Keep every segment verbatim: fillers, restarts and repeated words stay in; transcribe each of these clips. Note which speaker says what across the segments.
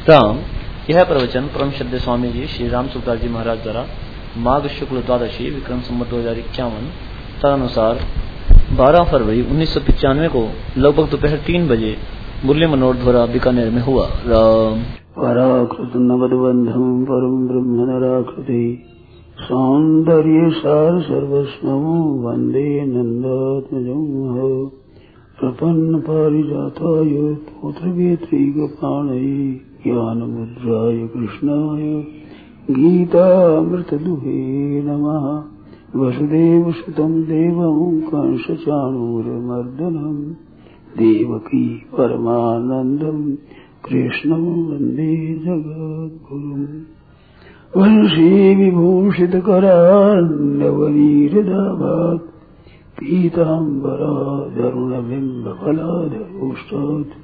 Speaker 1: राम। यह प्रवचन परम श्रद्धेय स्वामी जी श्री राम सुखदास जी महाराज द्वारा माघ शुक्ल द्वादशी विक्रम संवत दो हजार इक्यावन तदनुसार बारह फरवरी उन्नीस सौ पिचानवे को लगभग दोपहर तीन बजे मुरली मनोहर द्वारा बीकानेर में हुआ। राम।
Speaker 2: पराकृत नवदबंधम परम ब्रह्म नराकृति सौंदर्य सार सर्वस्वं वंदे नंदात्मजं प्रपन्न पारिजाताय पुत्रवेत्री गपाणये ज्ञानमुद्राय कृष्णाय गीतामृतदुहे नमः। वसुदेवसुतं देवं कंसचाणूरमर्दनं देवकी परमानन्दं कृष्णं वन्दे जगद्गुरुम्। वंशी विभूषितकरान्नवनीरदाभात् पीताम्बराधरुणबिम्बफलाधरोष्टात्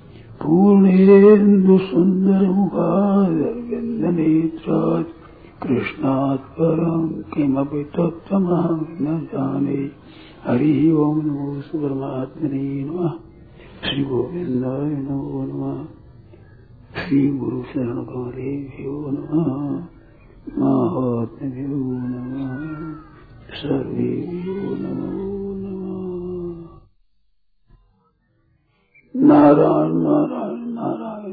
Speaker 2: पूर्णेन्दुसुन्दरमुखादरविन्दनेत्रात् कृष्णात् परं किमपि तत्त्वमहं न जाने। हरिः ओं नमो परमात्मने नमः। श्री गोविन्दाय नमो नमः। श्री गुरु शरण गौरेभ्यो नमः। महात्म्यो नमः। सर्वेभ्यो नमो नमः। नारायण नारायण नारायण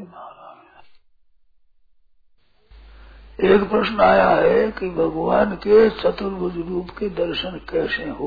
Speaker 2: नारायण। एक प्रश्न आया है कि भगवान के चतुर्भुज रूप के दर्शन कैसे हो।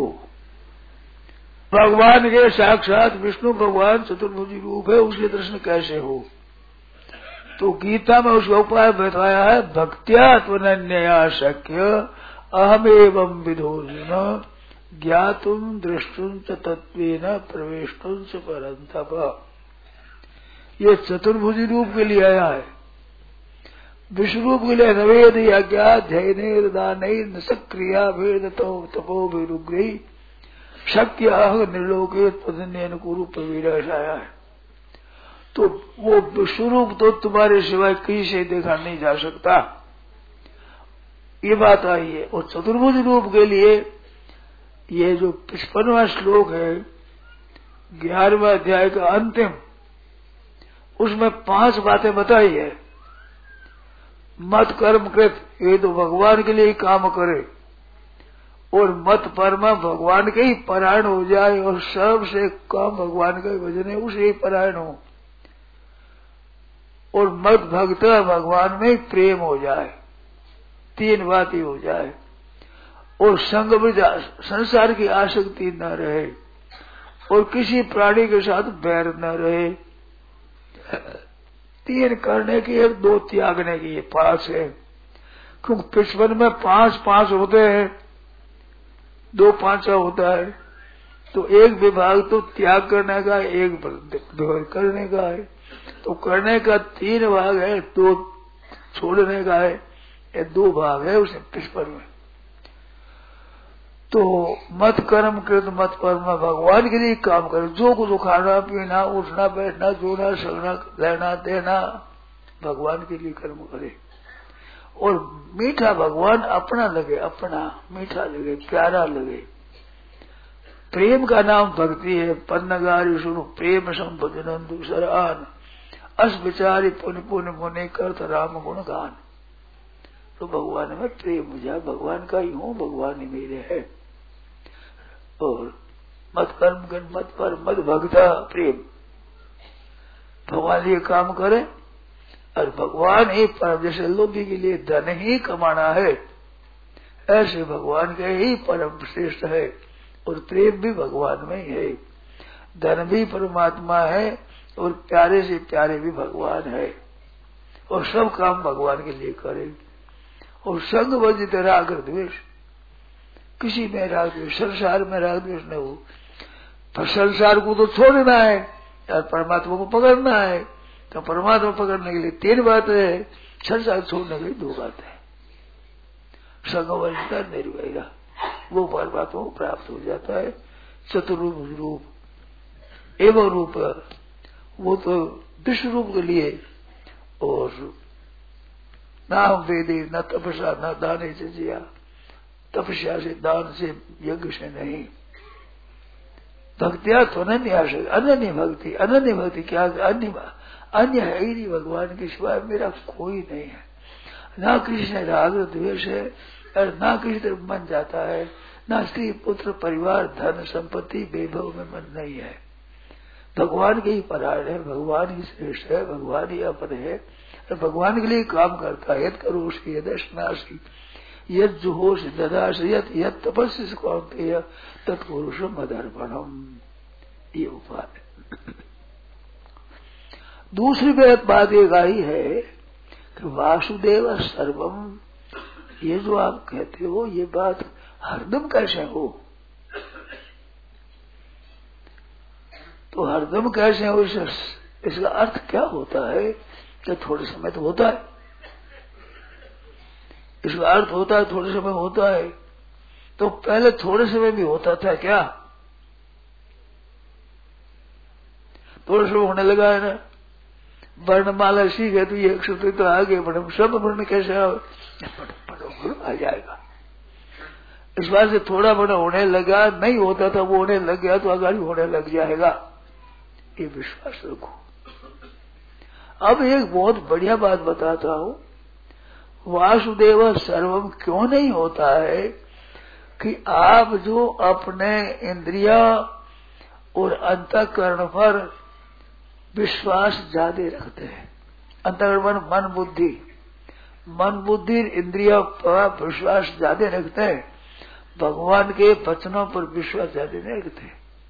Speaker 2: भगवान के साक्षात विष्णु भगवान चतुर्भुजी रूप है, उसके दर्शन कैसे हो। तो गीता में उसका उपाय बताया है, भक्त्या त्वनन्यया शक्य अहमेवं विधोर्जुन ज्ञातुम दृष्टुम च तत्वेन प्रवेष्टुम च परन्तप। ये चतुर्भुजी रूप के लिए आया है। विश्व रूप के लिए नवेद यज्ञा ध्ययनेर दानैर न सक्रिया भेद तपो विरुग्रही शक्य निर्लोके तदन्यन कुरु प्रवीरस आया है। तो वो विश्वरूप तो तुम्हारे सिवाय कहीं से देखा नहीं जा सकता, ये बात आई है। और चतुर्भुज रूप के लिए ये जो पचपनवां श्लोक है ग्यारहवें अध्याय का अंतिम, उसमें पांच बातें बताई है। मत कर्म कृत, ये तो भगवान के लिए ही काम करे, और मत परमा भगवान के ही परायण हो जाए, और सबसे काम भगवान का ही भजन है उसे ही परायण हो, और मत भक्त भगवान में प्रेम हो जाए, तीन बात ही हो जाए। और संग में संसार की आसक्ति न रहे, और किसी प्राणी के साथ बैर न रहे। तीन करने की एक, दो त्यागने की, पांच है। क्योंकि पिछपन में पांच पांच होते हैं, दो पांचा होता है, तो एक विभाग तो त्याग करने का, एक विभाग करने का है। तो करने का तीन भाग है, दो छोड़ने का है, ये दो भाग है उसे पिछपन में। तो मत कर्म कृत मत परमा भगवान के लिए काम करे। जो कुछ खाना पीना उठना बैठना जोना सगना लेना देना भगवान के लिए कर्म करे। और मीठा भगवान अपना लगे, अपना मीठा लगे, प्यारा लगे। प्रेम का नाम भक्ति है। पन्नगारी सुनो प्रेम संभजन दूसर आन अस विचारी पुण्य पुण्य मुनि करत राम गुण गान। तो भगवान में प्रेम हो जाए, भगवान का ही हूँ, भगवान ही मेरे है। और मत कर्म कर मत पर मत भक्ता प्रेम, भगवान ये काम करे। और भगवान ही परम, जैसे लोभी के लिए धन ही कमाना है, ऐसे भगवान के ही परम श्रेष्ठ है। और प्रेम भी भगवान में ही है। धन भी परमात्मा है, और प्यारे से प्यारे भी भगवान है। और सब काम भगवान के लिए करे। और संग वर्जित राग द्वेष, किसी में राग द्वेष, संसार में राग द्वेष न हो। पर संसार को तो छोड़ना है और परमात्मा को पकड़ना है। तो परमात्मा पकड़ने के लिए तीन बातें है, संसार छोड़ने के लिए दो बातें है। संग वर्जित निर्वैरा, वो परमात्मा को प्राप्त हो जाता है। चतुर्भुज रूप एवं रूप, वो तो विश्व रूप के लिए। और ना वेदे न तपस्या न दाने से जिया, तपस्या से दान से यज्ञ से नहीं। भक्तिया तो अनन्य आशय, अनन्य भक्ति। अनन्य भक्ति क्या, अन्य अन्य है ही नहीं भगवान के सिवाय, मेरा कोई नहीं है। ना किसी से राग द्वेष है और ना किसी तरफ मन जाता है, ना स्त्री पुत्र परिवार धन संपत्ति वैभव में मन नहीं है। भगवान के ही परायण है, भगवान ही श्रेष्ठ है, भगवान ही अपन है और भगवान के लिए काम करता है। यद करोषि यदश्नासी यद जुहोष ददाश यद यद तपस्या कौन्तेय तत्पुरुषम मदर्पणम, ये उपाय है। दूसरी बात एक आई है कि वासुदेव सर्वम, ये जो आप कहते हो ये बात हरदम कैसे हो? तो हरदम कैसे हो, इसका अर्थ क्या होता है कि थोड़े समय तो होता है, इसका अर्थ होता है थोड़े समय होता है। तो पहले थोड़े समय भी होता था क्या? थोड़े समय होने लगा है ना। वर्णमाला सीखे तो ये सूत्र तो आगे बढ़ो, सब वर्ण कैसे पढ़ो आ जाएगा। इस बात से थोड़ा बड़ा होने लगा, नहीं होता था वो होने लग गया तो आगे होने लग जाएगा, ये विश्वास रखो। अब एक बहुत बढ़िया बात बताता हूं, वासुदेव सर्वम क्यों नहीं होता है कि आप जो अपने इंद्रिया और अंतःकरण पर विश्वास ज्यादा रखते हैं, अंतःकरण मन बुद्धि, मन बुद्धि इंद्रिया पर विश्वास ज्यादा रखते हैं, भगवान के वचनों पर विश्वास ज्यादा नहीं रखते।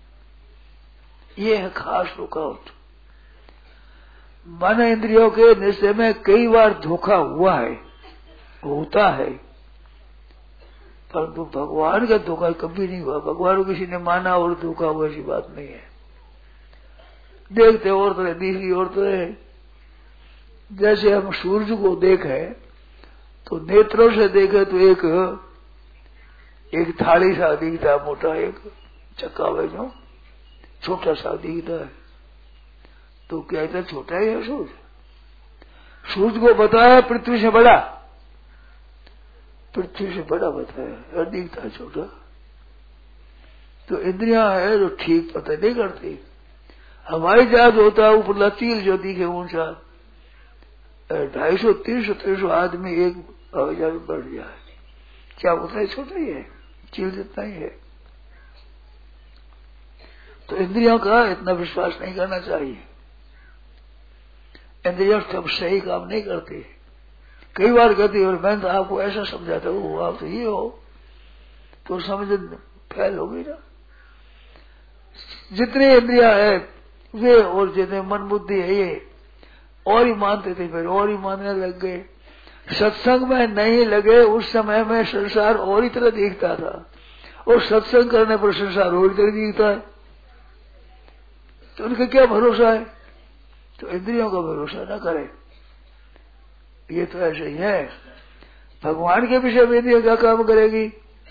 Speaker 2: ये है खास रुकावट। मन इंद्रियों के निश्चय में कई बार धोखा हुआ है, होता है, परंतु भगवान का धोखा कभी नहीं हुआ। भगवान को किसी ने माना और धोखा हुआ ऐसी बात नहीं है। देखते और तो दूसरी और तो है, जैसे हम सूर्य को देखे तो नेत्रों से देखे तो एक एक थाली सा दिखता है, मोटा एक चक्का है जो छोटा सा दिखता है, तो क्या इतना छोटा है सूर्य? सूर्य को बताया पृथ्वी से बड़ा, पृथ्वी से बड़ा बताया और दिखता है छोटा। तो इंद्रियां है जो ठीक पता नहीं करती। हवाई जहाज होता है ऊपर लचील जो दिखे ऊंचा, ढाई सौ तीन सौ तीन सौ आदमी एक हवाई जहाज में बढ़ जाए, क्या होता है? छोटा ही है, चील जितना ही है। तो इंद्रियों का इतना विश्वास नहीं करना चाहिए। इंद्रियों सब सही काम नहीं करती, कई बार कहती और मैं तो आपको ऐसा समझाता हूँ आप तो ये हो, तो समझ फैल होगी ना। जितनी इंद्रिया है वे और जितने मन बुद्धि है ये और ही मानते थे, फिर और ही मानने लग गए। सत्संग में नहीं लगे उस समय में संसार और ही तरह दिखता था, और सत्संग करने पर संसार और ही तरह दिखता है। तो उनका क्या भरोसा है? तो इंद्रियों का भरोसा न करे। ये तो ऐसे ही है, भगवान के विषय में इंद्रिया क्या काम करेगी?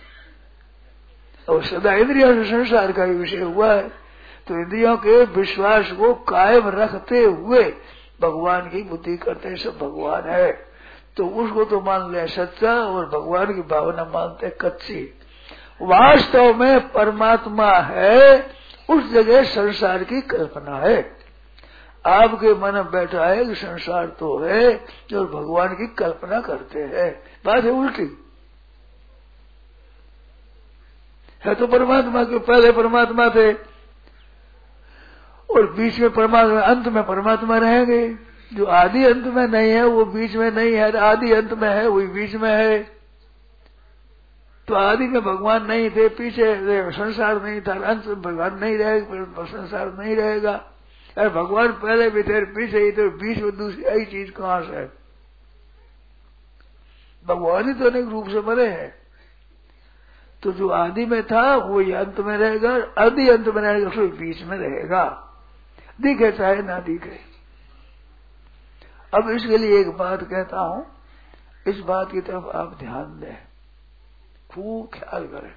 Speaker 2: और सदा इंद्रियों से संसार का ही विषय हुआ है। तो इंद्रियों के विश्वास को कायम रखते हुए भगवान की बुद्धि करते सब भगवान है, तो उसको तो मान ले सच्चा, और भगवान की भावना मानते कच्ची। वास्तव में परमात्मा है, उस जगह संसार की कल्पना है। आपके मन में बैठा है कि संसार तो है, जो भगवान की कल्पना करते हैं। बात है उल्टी है, तो परमात्मा के पहले परमात्मा थे और बीच में परमात्मा, अंत में परमात्मा रहेंगे। जो आदि अंत में नहीं है वो बीच में नहीं है, आदि अंत में है वही बीच में है। तो आदि में भगवान नहीं थे, पीछे संसार नहीं था, अंत में भगवान नहीं रहेगा, संसार नहीं रहेगा। अरे भगवान पहले भी थे पीछे ही, तो बीच में दूसरी आई चीज कहां से है? भगवान ही तो अनेक रूप से बने हैं। तो जो आदि में था वो अंत में रहेगा, आदि अंत में रहेगा, फिर बीच में रहेगा, दिखे चाहे ना दिखे। अब इसके लिए एक बात कहता हूं, इस बात की तरफ आप ध्यान दें, खूब ख्याल करें।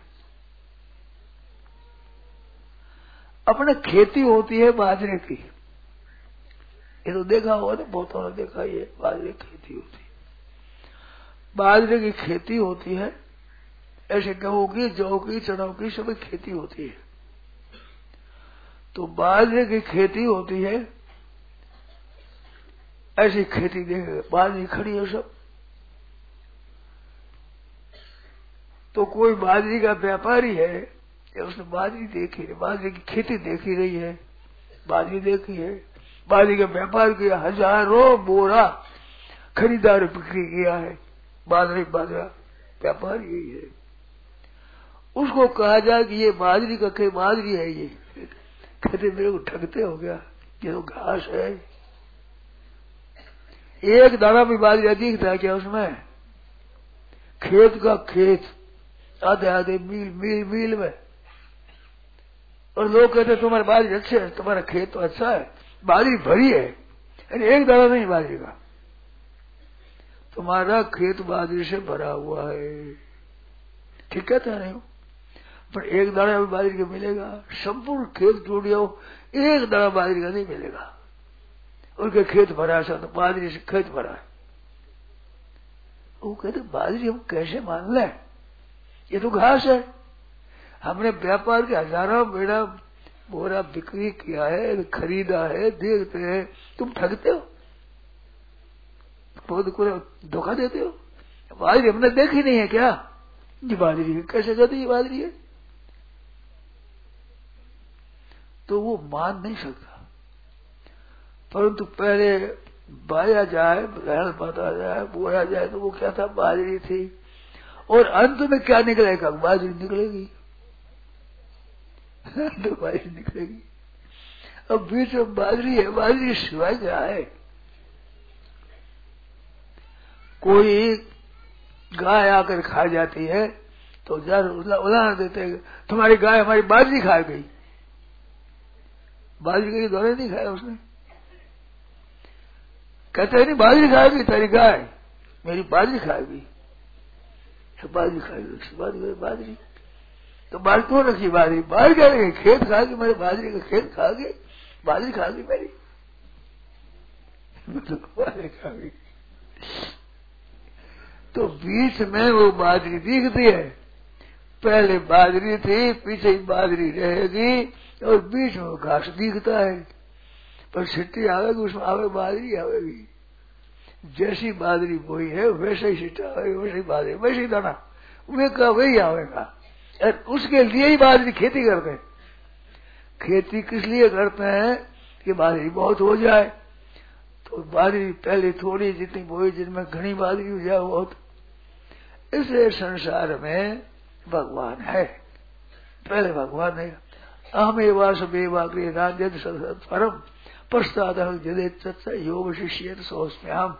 Speaker 2: अपने खेती होती है बाजरे की, ये तो देखा होगा ना, बहुतों ने देखा, ये बाजरे की खेती होती है। बाजरे की खेती होती है, ऐसे गेहूं की, जौ की, चनों की सभी खेती होती है। तो बाजरे की खेती होती है ऐसी खेती देखे, बाजरी खड़ी है सब। तो कोई बाजरी का व्यापारी है, उसने बाजरी देखी है, बाजरी की खेती देखी रही है, बाजरी देखी है, बाजरी का व्यापार किया, हजारों बोरा खरीदार बिक्री किया है, बाजरी बाजरा व्यापार यही है। उसको कहा जाए कि ये बाजरी का कहीं बाजरी है, ये कहते मेरे को ठगते हो गया, ये तो घास है। एक दाना भी बाजरी अधिक था क्या उसमें? खेत का खेत, आधे आधे मील मील मील में। और लोग कहते तुम्हारे बाजरी अच्छे है, तुम्हारा खेत तो अच्छा है, बाजरी भरी है, अरे एक दाना नहीं बाजरी का, तुम्हारा खेत बाजरी से भरा हुआ है। ठीक कहते नहीं हो, पर एक दाना भी बाजरी का मिलेगा? संपूर्ण खेत जोड़िया हो, एक दाना बाजरी का नहीं मिलेगा। उनके खेत भरा है, तो बाजरी से खेत भरा है। वो कहते बाजरी हम कैसे मान लें, ये तो घास है। हमने व्यापार के हजारों बेड़ा बोरा बिक्री किया है, खरीदा है, देखते हैं, तुम ठगते हो, बहुत को धोखा देते हो। बाजरी हमने देखी नहीं है क्या? ये बाजरी है, कैसे कहते ये बाजरी है? तो वो मान नहीं सकता। परंतु पहले बाया जाए, ग्रहण पाता जाए, बोया जाए, तो वो क्या था? बाजरी थी। और अंत में क्या निकलेगा? बाजरी निकलेगी, तो बाजरी निकलेगी। अब बीच में बाजरी है, बाजरी सिवाय क्या है? कोई गाय आकर खा जाती है तो जरा उदाहरण देते हैं, तुम्हारी गाय हमारी बाजरी खा गई। बाजरी के दौरे नहीं खाया उसने, कहते नहीं बाजरी खाएगी तेरी गाय, मेरी बाजरी खाएगी, बाजरी खाएगी, बाजरी बाजरी तो बाल क्यों रखी? बाजरी बाहर क्या रही? खेत खा गई, मेरे बाजरी का खेत खा गई, बाजरी खा गई मेरी, बाजरी खा गई। तो बीच में वो बाजरी दिखती है, पहले बाजरी थी, पीछे ही बाजरी रहेगी, और बीच में घास दिखता है। पर सिट्टी आवेगी, उसमें आवे बाजरी आवेगी। जैसी बाजरी बोई है वैसे ही सिट्टा आवेगी, वैसे ही बाजरी, वैसे ही दाना वे का वही आवेगा। और उसके लिए ही बाजरी खेती करते हैं। खेती किस लिए करते हैं? कि बाजरी बहुत हो जाए। तो बाजरी पहले थोड़ी जितनी बोई, जिनमें घनी बाजरी हो जाए बहुत। इसे संसार में भगवान है, पहले भगवान है। अहमे वासुदेवाग्रे राजेद परम पश्चात जदे तत्स योग शिष्य सोचते हम।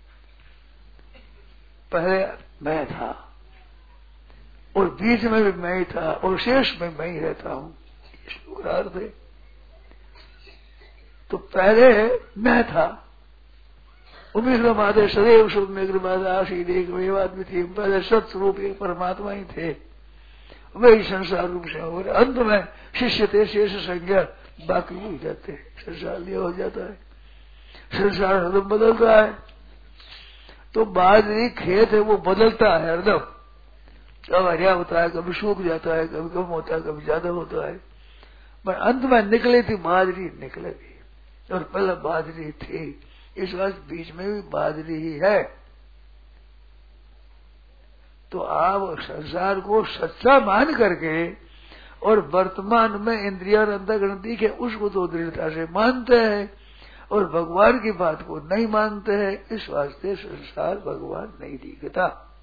Speaker 2: पहले मैं था और बीच में भी मैं ही था और शेष में मैं ही रहता हूँ, शुक्रार्थ है। तो पहले मैं था, उम्मीद माते सदैव शुभ में आशीष एक वेवादमी थी, पहले सत्स्वरूप एक परमात्मा ही थे, वही संसार रूप से हो रहे। अंत में शिष्य थे, शेष संज्ञा बाकी हो जाते, संसार लिया हो जाता है। संसार हरदम बदलता है। तो बाजरी खेत है, वो बदलता है हरदम, कब हरिया होता है, कभी सूख जाता है, कभी कम होता है, कभी ज्यादा होता है। पर अंत में निकली थी बाजरी, निकलेगी। और पहले बाजरी थी, इस वक्त बीच में भी बाजरी ही है। तो आप संसार को सच्चा मान करके और वर्तमान में इंद्रिया अंतःकरण दिखे उसको तो दृढ़ता से मानते हैं, और भगवान की बात को नहीं मानते हैं। इस वास्ते संसार भगवान नहीं दिखता।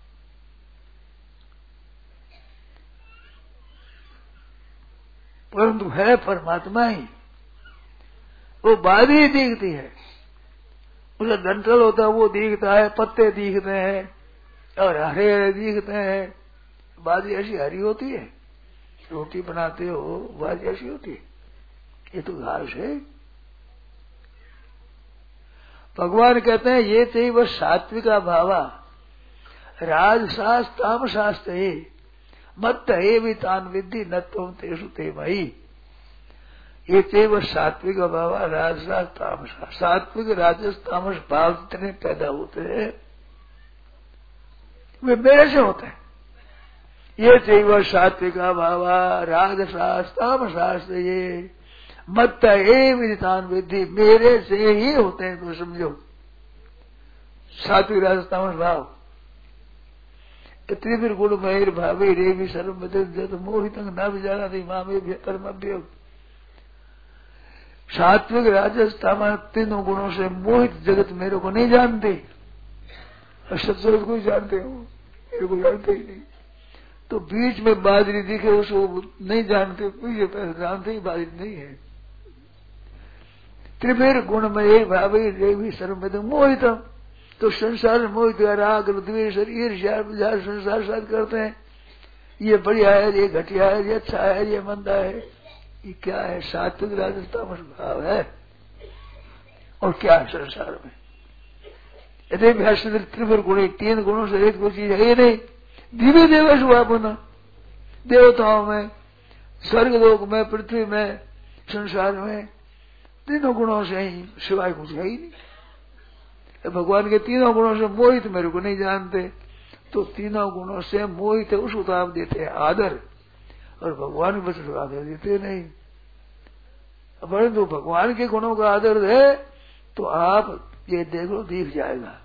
Speaker 2: परंतु है परमात्मा ही, वो बाजरी दिखती है, उसे डंठल होता है वो दिखता है, पत्ते दिखते हैं और हरे हरे दिखते हैं। बाजरी ऐसी हरी होती है, रोटी बनाते हो बाजरी ऐसी होती है, ये तो घास है। भगवान कहते हैं ये चाहिए वह सात्विका भावा राजशास्त्र तामशास्त्र मत हे भी तान विद्धि न तुम तेसु ते मई। ये चाहिए वह सात्विक भावा राजशास्त्र तामशास्त्र। सात्विक राजस तामस भाव जितने पैदा होते हैं वे मेरे से होते हैं। ये चाहिए वह सात्विका भावा राजशास्त्र तामशास्त्र ये मत ए विदितान विधि मेरे से ही होते हैं। तो समझो सात्विक राजस तामस भाव। त्रिविर गुण महेर भावे रे भी सर्व मदद मोहित ना भी जाना थी माँ में परम अभ्योग। सात्विक राजस तामस तीनों गुणों से मोहित जगत मेरे को नहीं जानते, सत्संग को जानते हो, मेरे को जानते ही नहीं। तो बीच में बादरी दिखे उसको नहीं जानते, पीछे पैसे जानते ही बादरी नहीं है। त्रिवेर गुणमय भावे रे भी सर्व मदद मोहितम। तो संसार में मोहित राग द्वेष ईर्ष्या संसार साथ करते हैं, ये बढ़िया है, ये घटिया है, ये अच्छा है, ये मंदा है। ये क्या है? सात्विक राजस तामस भाव है। और क्या है संसार में? यदि भैष्य त्रिपुर गुण, तीन गुणों से एक कोई चीज है ये नहीं। दिव्य देवेश हुआ पुनः, देवताओं में, स्वर्ग लोक में, पृथ्वी में, संसार में तीनों गुणों से ही सिवाय कुछ है ही नहीं। भगवान के तीनों गुणों से मोहित मेरे को नहीं जानते, तो तीनों गुणों से मोहित है उसको तो आप देते हैं आदर, और भगवान के वचन को आदर देते नहीं। परंतु तो भगवान के गुणों का आदर है तो आप ये देखो दिख जाएगा।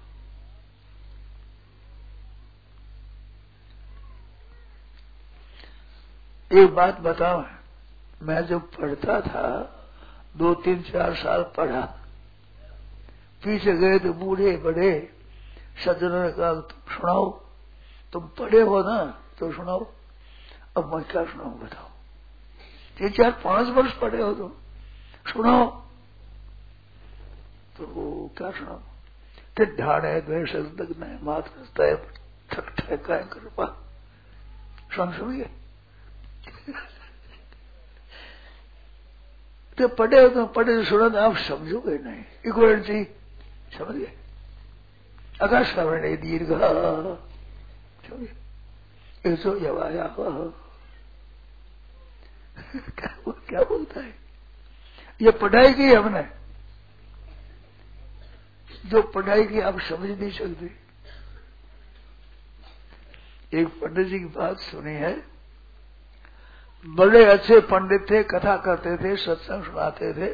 Speaker 2: एक बात बताओ, मैं जब पढ़ता था दो तीन चार साल पढ़ा, पीछे गए तो बूढ़े बड़े सज्जनों ने कहा तुम सुनाओ, तुम पढ़े हो ना तो सुनाओ। अब मैं क्या सुनाऊं बताओ? तीन चार पांच वर्ष पढ़े हो तो सुनाओ। तो वो क्या सुनाओ? ते ढाड़े द्वेष दग्न है मात करता है ठक ठका है कृपा सुन सुनिए। तो पढ़े हो तो पढ़े तो सुना तो आप समझोगे नहीं, इक्वलेंसी समझ गए। आकाश श्रवण दीर्घ ऐसो जवाया क्या, क्या बोलता है? ये पढ़ाई की हमने, जो पढ़ाई की आप समझ नहीं सकते। एक पंडित जी की बात सुनी है, बड़े अच्छे पंडित थे, कथा करते थे, सत्संग सुनाते थे।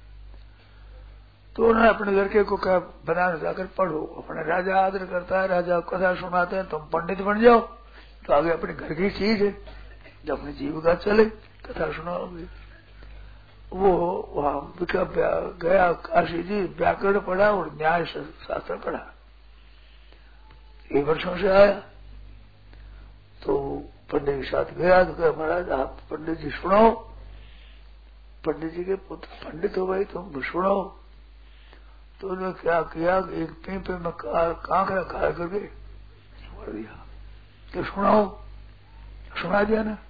Speaker 2: तो उन्होंने अपने लड़के को कहा बनारस जाकर पढ़ो, अपने राजा आदर करता है, राजा को कथा सुनाते हैं, तुम पंडित बन जाओ तो आगे अपने घर की चीज है, जब अपनी जीविका चले कथा सुनाओगे। वो वहां गया काशी जी, व्याकरण पढ़ा और न्याय शास्त्र पढ़ा। एक वर्षों से आया तो पंडित के साथ गया तो कहा महाराज आप पंडित जी सुनाओ। पंडित जी के पुत्र पंडित हो भाई तुम सुनाओ। तो उन्होंने क्या किया, एक पीपे में कांकरा खा करके छोड़ दिया कि सुनाओ। सुना दिया ना,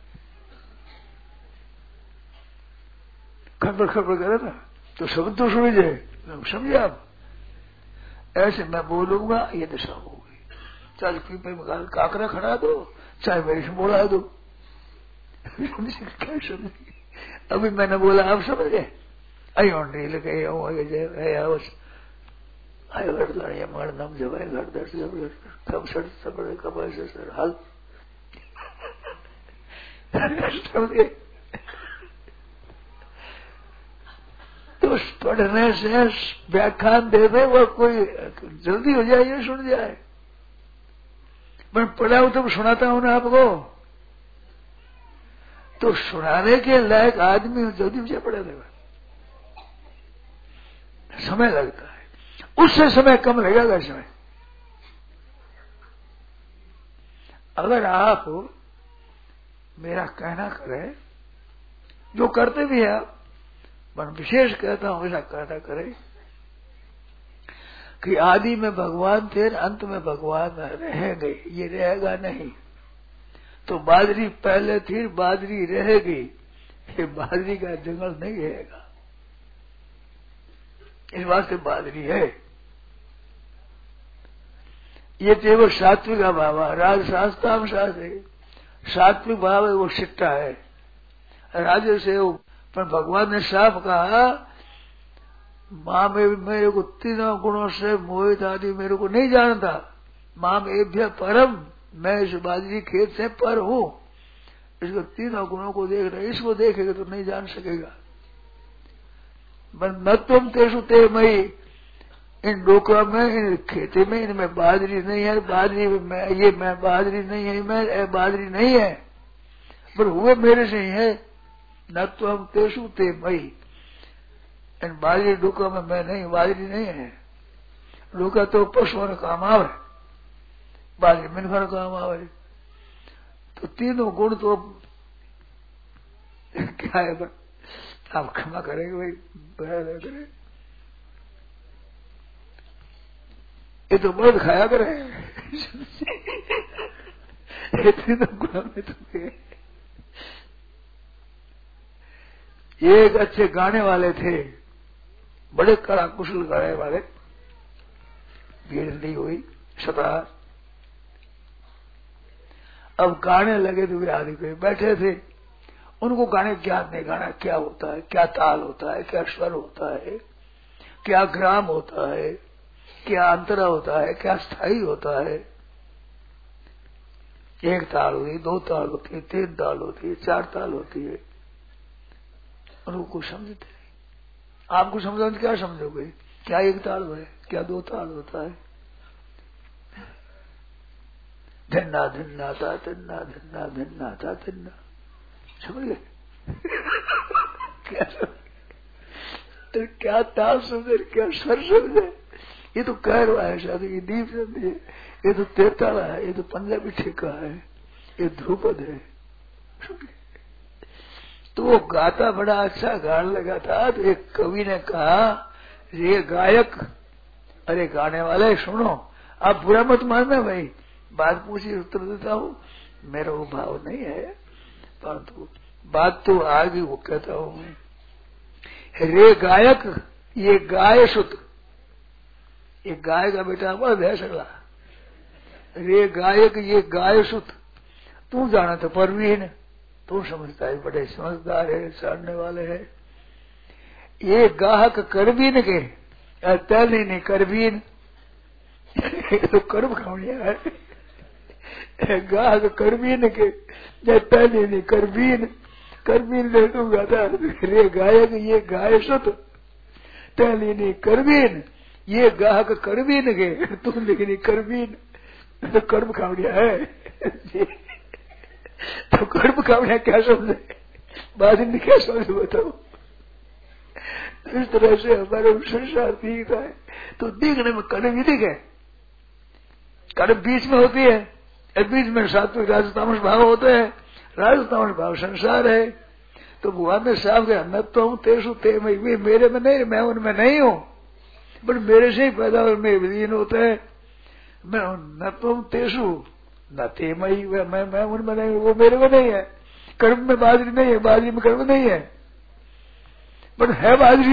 Speaker 2: खबर खबर करे ना तो शब्द तो सुन जाए, समझे आप? ऐसे मैं बोलूंगा ये दशा होगी। चाहे पीपे में कांकरा खड़ा दो, चाहे मेरे से बोला दो। क्या समझ? अभी मैंने बोला आप समझ गए? आई ओंडी लगे आयो गड़े मण नम जवाय घर दर्श कब सड़ सबड़े कब ऐसे सर हाल। तो पढ़ने से व्याख्यान दे दे वो कोई जल्दी हो जाए, ये सुन जाए। मैं पढ़ा हूं तो सुनाता हूं ना आपको, तो सुनाने के लायक आदमी जल्दी मुझे पढ़ा देगा, समय लगता है, उससे समय कम लगेगा। समय अगर आप मेरा कहना करें, जो करते भी है आप, मैं विशेष कहता हूं ऐसा कहना करें कि आदि में भगवान थे, अंत में भगवान रहेंगे, ये रहेगा नहीं। तो बादरी पहले थी, बादरी रहेगी, ये बादरी का जंगल नहीं रहेगा, इस वास्ते बादरी है। ये थे वो सात्विक भाव, राजशास्त्राम शास्त्र। सात्विक भाव है वो सिट्टा है, राजस है वो। पर भगवान ने साफ कहा माँ में मेरे को तीनों गुणों से मोहित आदि मेरे को नहीं जानता। माँ में एभ्य परम, मैं इस बाजरी खेत से पर हूँ। इसको तीनों गुणों को देख रहे, इसको देखेगा तो नहीं जान सकेगा। न तुम तेसु ते मई, इन डोका में, इन खेती में, इनमें बाजरी नहीं है, बाजरी में ये मैं बाजरी नहीं है, मैं ए बाजरी नहीं है, पर हुए मेरे से ही है। न तो हम तेसु ते मई, इन बाजरी डोका में मैं नहीं, बाजरी नहीं है। डोका तो पशुओं ने काम आवे, बाजरी मिनखा काम आवे। तो तीनों गुण तो क्या है, आप क्षमा करेंगे भाई, बड़ा करे ये तो मर्द खाया करे। तीनों गुणों में तो एक अच्छे गाने वाले थे, बड़े कला कुशल गाने वाले, भीड़ नहीं हुई सता। अब गाने लगे तो वे आदि पे बैठे थे, उनको गाने ज्ञान नहीं, गाना क्या होता है, क्या ताल होता है, क्या स्वर होता है, क्या ग्राम होता है, क्या अंतरा होता है, क्या स्थाई होता है। एक ताल होती, दो ताल होती है, तीन ताल होती है, चार ताल होती है, उनको कुछ समझते नहीं। आपको समझाने क्या समझोगे, क्या एक ताल है, क्या दो ताल होता है। धिन्ना धिन्ना था तिन्ना, धिन्ना धिन्ना था तिन्ना, समझ गए। क्या समझ, तो क्या ताल समझे, क्या स्वर समझे। ये तो कह रहा है शायद, ये दीप समझे, ये तो तेताला है, ये तो पंजाबी ठेका है, ये ध्रुपद है। तो वो गाता बड़ा अच्छा गाने लगा था। तो एक कवि ने कहा, ये गायक, अरे गाने वाले सुनो, आप बुरा मत मानना भाई, बात पूछी उत्तर देता हूँ, मेरा वो भाव नहीं है, परंतु बात तो आगे वो कहता हूँ मैं। रे गायक ये गाय सुत, ये गाय का बेटा हुआ भैंसला। रे गायक ये गाय सुत, तू जाना तो परवीन, तू समझता है, बड़े समझदार है, जानने वाले है। ये गाहक करबीन के, तैली नहीं करबीन, तो कर्म खावड़िया है। गाहक करबीन के, तैली नहीं करबीन, करबीन ले तू गाता। रे गायक ये गाय सुत, तैली नहीं करबीन, ये गाहक करबीन के, तुम लेकिन करबीन, तो कर्म खावड़िया है। तो कर्म खावड़िया क्या समझे, बाद में क्या समझे बताओ। इस तरह से हमारे संसार दिखता है। तो दिखने में कर्म ही दिखे, कर्म बीच में होती है, बीच में सात्विक राजस तामस भाव होते हैं, राजस तामस भाव संसार है। तो भगवान ने साफ कहा, न तो हूँ तेसु ते मई, वे मेरे में नहीं, मैं उनमें नहीं हूँ, बट मेरे से ही पैदा और मेरे विलीन होते हैं। मैं न तो हूँ तेसु न ते मई, मैं मैं उनमें नहीं हूँ, वो मेरे में नहीं है। कर्म में बाजरी नहीं है, बाजरी में कर्म नहीं है, बट है बाजरी।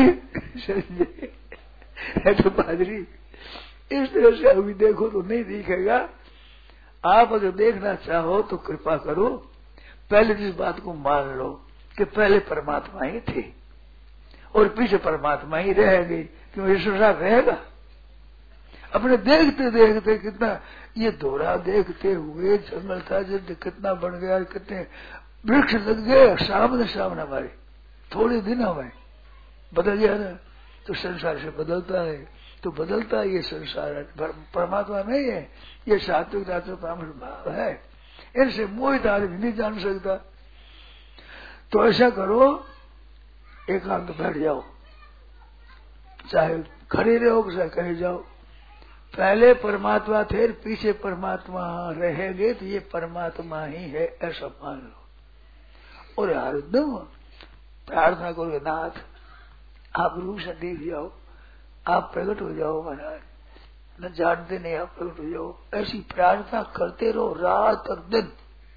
Speaker 2: है तो बाजरी। इस तरह से अभी देखो तो नहीं दिखेगा। आप अगर देखना चाहो तो कृपा करो, पहले जिस बात को मान लो कि पहले परमात्मा ही थे और पीछे परमात्मा ही रहेगी, क्यों ये संसार रहेगा। अपने देखते देखते कितना ये दोहरा देखते हुए जंगल था जब कितना बन गया, कितने वृक्ष लग गए सामने सामने हमारे, थोड़े दिन हमें बदल गया ना। तो संसार से बदलता है, तो बदलता है ये संसार है, परमात्मा नहीं है। ये सात्विक राजस तामस भाव है, इनसे मोहित आदमी नहीं जान सकता। तो ऐसा करो, एकांत बैठ जाओ, चाहे खड़े रहो चाहे कहीं जाओ। पहले परमात्मा थे, पीछे परमात्मा रहेंगे, तो ये परमात्मा ही है ऐसा मान लो। और हरदम प्रार्थना करोगे, नाथ आप रूप से दिख जाओ, आप प्रकट हो जाओ महाराज, न जानते नहीं आप प्रकट हो जाओ। ऐसी प्रार्थना करते रहो रात और दिन,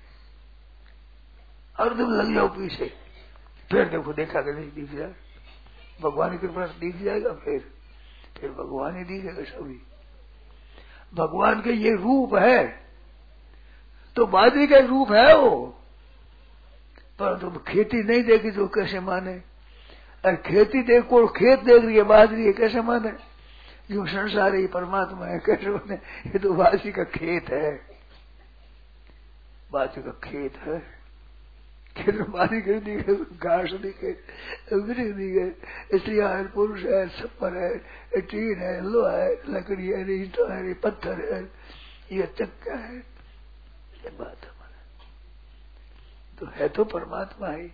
Speaker 2: हर दिन लग जाओ पीछे। फिर देखो देखा कि नहीं दिख जाए, भगवान की कृपा से दिख जाएगा। फिर फिर भगवान ही दिखेगा सभी। भगवान के ये रूप है, तो बाजरी का रूप है वो, पर तुम तो खेती नहीं देखी तो कैसे माने। और खेती देखो, खेत देख रही है, बाजरी है, कैसे माने। जो संसार है परमात्मा है, कैसे माने। ये तो बाजरी का खेत है, बाजरी का खेत है। खेत में पानी गिर दी गए, घास दिखे, वृक्ष दी गए, स्त्री है, पुरुष है, छप्पर है, टीन है, लोहा है, लकड़ी है, ईंटा है, पत्थर है, ये चक्का है, ये बात हमारा तो है तो परमात्मा ही।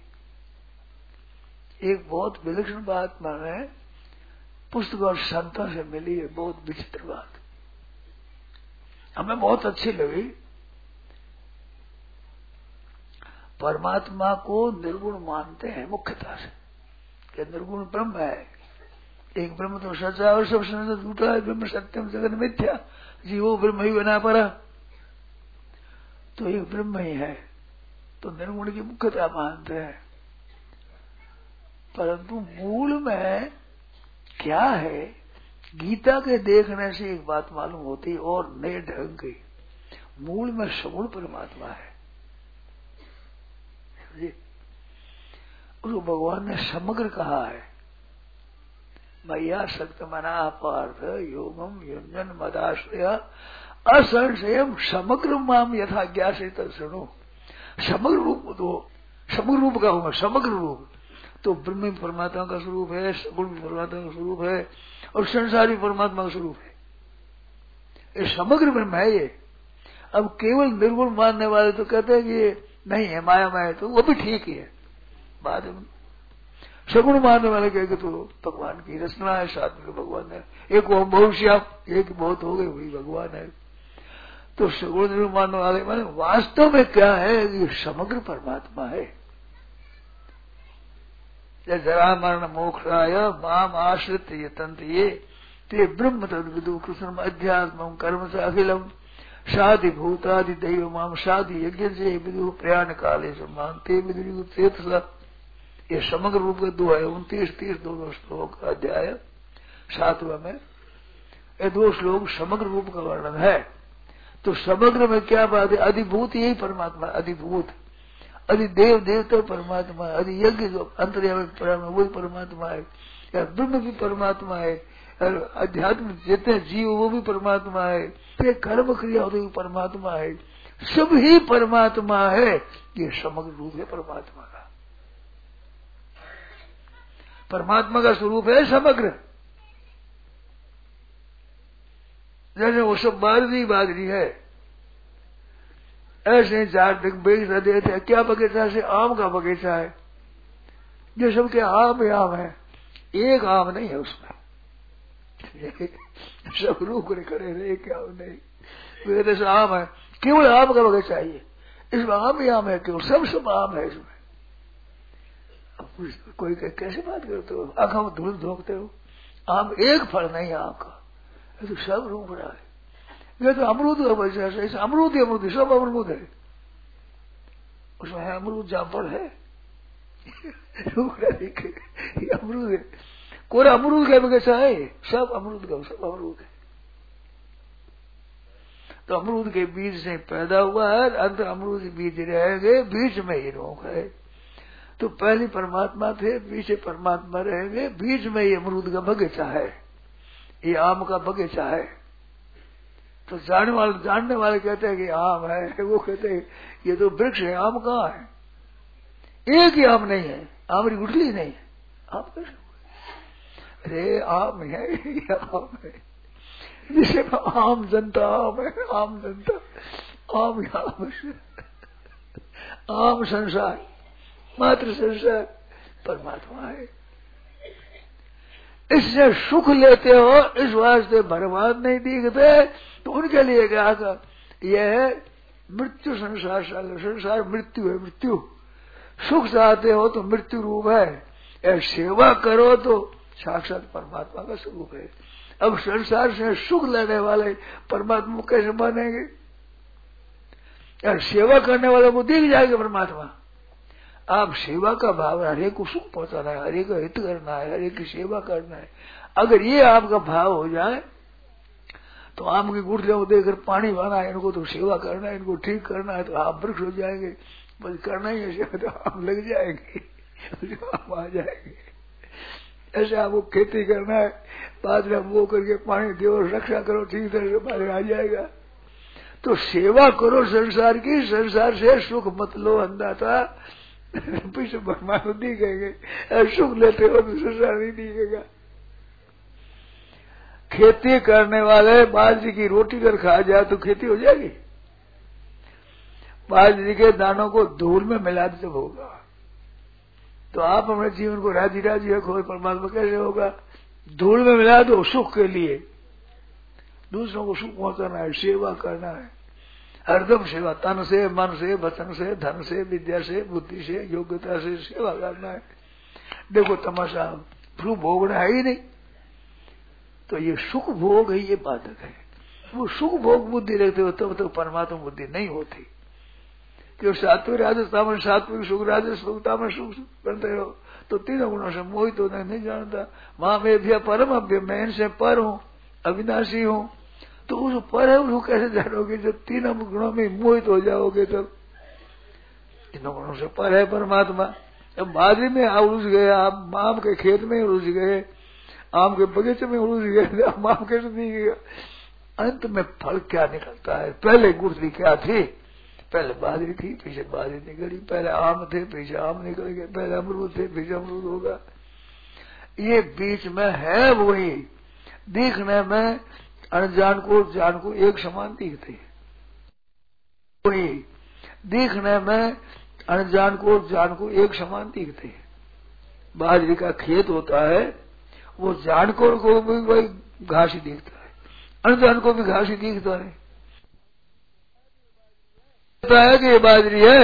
Speaker 2: एक बहुत विलक्षण बात माने पुस्तक और संतों से मिली है, बहुत विचित्र बात, हमें बहुत अच्छी लगी। परमात्मा को निर्गुण मानते हैं मुख्यतः से, कि निर्गुण ब्रह्म है, एक ब्रह्म तो सच्चा और सब से झूठा है, ब्रह्म सत्यम जगत मिथ्या, जीवो ब्रह्म ही बना पड़ा, तो एक ब्रह्म ही है, तो निर्गुण की मुख्यता मानते हैं। परंतु मूल में क्या है, गीता के देखने से एक बात मालूम होती और नए ढंग की, मूल में सगुण परमात्मा है। उसको भगवान ने समग्र कहा है, मैया सक्त मना पार्थ योगम युंजन मदाश्रय असंशयम समग्र माम यथा ज्ञासे तत् सुनो। समग्र रूप दो, समग्र रूप का होगा, समग्र रूप तो ब्रह्म परमात्मा का स्वरूप है, सगुण परमात्मा का स्वरूप है और संसारी परमात्मा का स्वरूप है, ये समग्र ब्रह्म है ये। अब केवल निर्गुण मानने वाले तो कहते हैं कि ये नहीं है, माया माया, तो वो भी ठीक ही है। बाद में सगुण मानने वाले कहेंगे तो भगवान की रचना है, साथ में भगवान है, एक वो भविष्य, एक बहुत हो गए वही भगवान है। तो सगुण निर्गुण मानने वाले माने वास्तव में क्या है, ये समग्र परमात्मा है। जरा मरण मोक्षाय माम आश्रित ये तंत्र ये ते ब्रह्म तद विदु कृष्ण अध्यात्म कर्म से अखिलम शादि भूतादि दैव माम शादि यज्ञ से विदु प्रयाण काले मानते विदु। ये समग्र रूप के दो है, उनतीस तीस दोनों श्लोक अध्याय सातवें में ये दो श्लोक समग्र रूप का वर्णन है। तो समग्र में क्या बात है, अधिभूत यही परमात्मा, अधिभूत अधिदेव देवता परमात्मा, अधि यज्ञ जो अंतर्यामी वही परमात्मा है, या ब्रह्म भी परमात्मा है, अध्यात्म जितने जीव वो भी परमात्मा है, ये कर्म क्रिया होते भी परमात्मा है, सब ही परमात्मा है। ये समग्र रूप है परमात्मा का, परमात्मा का स्वरूप है समग्र। जैसे वो सब बादरी बादरी है, ऐसे चार बगीचा देते हैं। क्या बगीचा से आम का बगीचा है, जो सबके आम ही आम है, एक आम नहीं है उसमें, सब रूप करे खड़े रहे, क्या नहीं, जैसे आम है, केवल आम का बगीचा है, इसमें आम ही आम है, केवल सब सब आम है इसमें। कोई कैसे बात करते हो, आंखों में धूल धोकते हो, आम एक फल नहीं है आम का, ये तो सब रूप रहा है। ये तो अमरूद का बगीचा है, ऐसे अमरूद ही अमरूद, सब अमरूद है, उसमें है अमरूद जाफर है, ये अमरूद है, कोरा अमरूद का बगीचा है, सब अमरूद का, सब अमरूद है। तो अमरूद के बीज से पैदा हुआ है, अंदर अमरूद के बीज रहेंगे, बीच में ही रोक है। तो पहले परमात्मा थे, पीछे परमात्मा रहेंगे, बीच में ये अमरूद का बगीचा है, ये आम का बगीचा है। तो जानने वाले जानने वाले कहते हैं कि आम है, वो कहते हैं ये तो वृक्ष है, आम कहाँ है, एक ही आम नहीं है, आम की गुठली नहीं है, आम कैसे? अरे आम है, ये आम है, जिसे आम जनता आम है, आम जनता आम आम आम संसार, मात्र संसार परमात्मा है। इससे सुख लेते हो, इस वास्ते भगवान नहीं दिखते, तो उनके लिए क्या कर, यह मृत्यु संसार, संसार मृत्यु है, मृत्यु। सुख चाहते हो तो मृत्यु रूप है, या सेवा करो तो साक्षात परमात्मा का स्वरूप है। अब संसार से सुख लेने वाले परमात्मा को कैसे मानेंगे, या सेवा करने वाले को दिख जाएगा परमात्मा। आप सेवा का भाव, हरे को सुख पहुंचाना है, हरे का हित करना है, हरे की सेवा करना है, अगर ये आपका भाव हो जाए तो आम की गुठलियों को देकर पानी बना है, इनको तो सेवा करना है, इनको ठीक करना है, तो आप वृक्ष हो जाएंगे, बस करना ही है सेवा, तो आम लग जाएंगे, आम आ जाएंगे। ऐसे आपको खेती करना है, बाद में वो करके पानी दो, रक्षा करो, ठीक तरह से पानी आ जाएगा। तो सेवा करो संसार की, संसार से सुख मत लो अंदाता, पीछे परमात्मा दिखेंगे, सुख लेते हो तो संसार नहीं दिखेगा। खेती करने वाले बाजरी की रोटी कर खा जाए तो खेती हो जाएगी? बाजरी के दानों को धूल में मिला दे जब होगा। तो आप अपने जीवन को राजी राजी रखो, परमात्मा कैसे होगा? धूल में मिला दो सुख के लिए, दूसरों को सुख पहुंचाना है, सेवा करना है, हरदम सेवा, तन से, मन से, वचन से, धन से, विद्या से, बुद्धि से, योग्यता से सेवा करना है। देखो तमाशा फ्लू भोगना है ही नहीं, तो ये सुख भोग है, ये बाधक है। वो सुख भोग बुद्धि रखते हो तब तो परमात्मा बुद्धि नहीं होती। क्योंकि सात्विक राजस तामस, सात्विक सुख राजस सुख तामस सुख बनते हो तो तीनों गुणों से मोहित होना नहीं जानता। मां में भी परम अभ्य, मैं इनसे पर हूं, अविनाशी हूं। तो उस पर है उसको कैसे जानोगे? जब तीनों गुणों में मोहित हो जाओगे तब। तीनों गुणों से पर है परमात्मा। अब बाजरी में आप उलझ गए, आप आम के खेत में उलझ गए, आम के बगीचे में उलझ गए, आम कैसे दिखेगा? अंत में फल क्या निकलता है? पहले गुठली क्या थी? पहले बाजरी थी, पीछे बाजरी निकली। पहले आम थे, पीछे आम निकल गए। पहले अमरूद थे, पीछे अमरूद होगा। ये बीच में है वही। दिखने में अनजान को जान को एक समान दिखते हैं। वही दिखने में अनजान को जान को एक समान दिखते हैं। बाजरी का खेत होता है, वो जान को भी वही घास ही दिखता है, अनजान को भी घास ही दिखता है। पता है कि ये बाजरी है,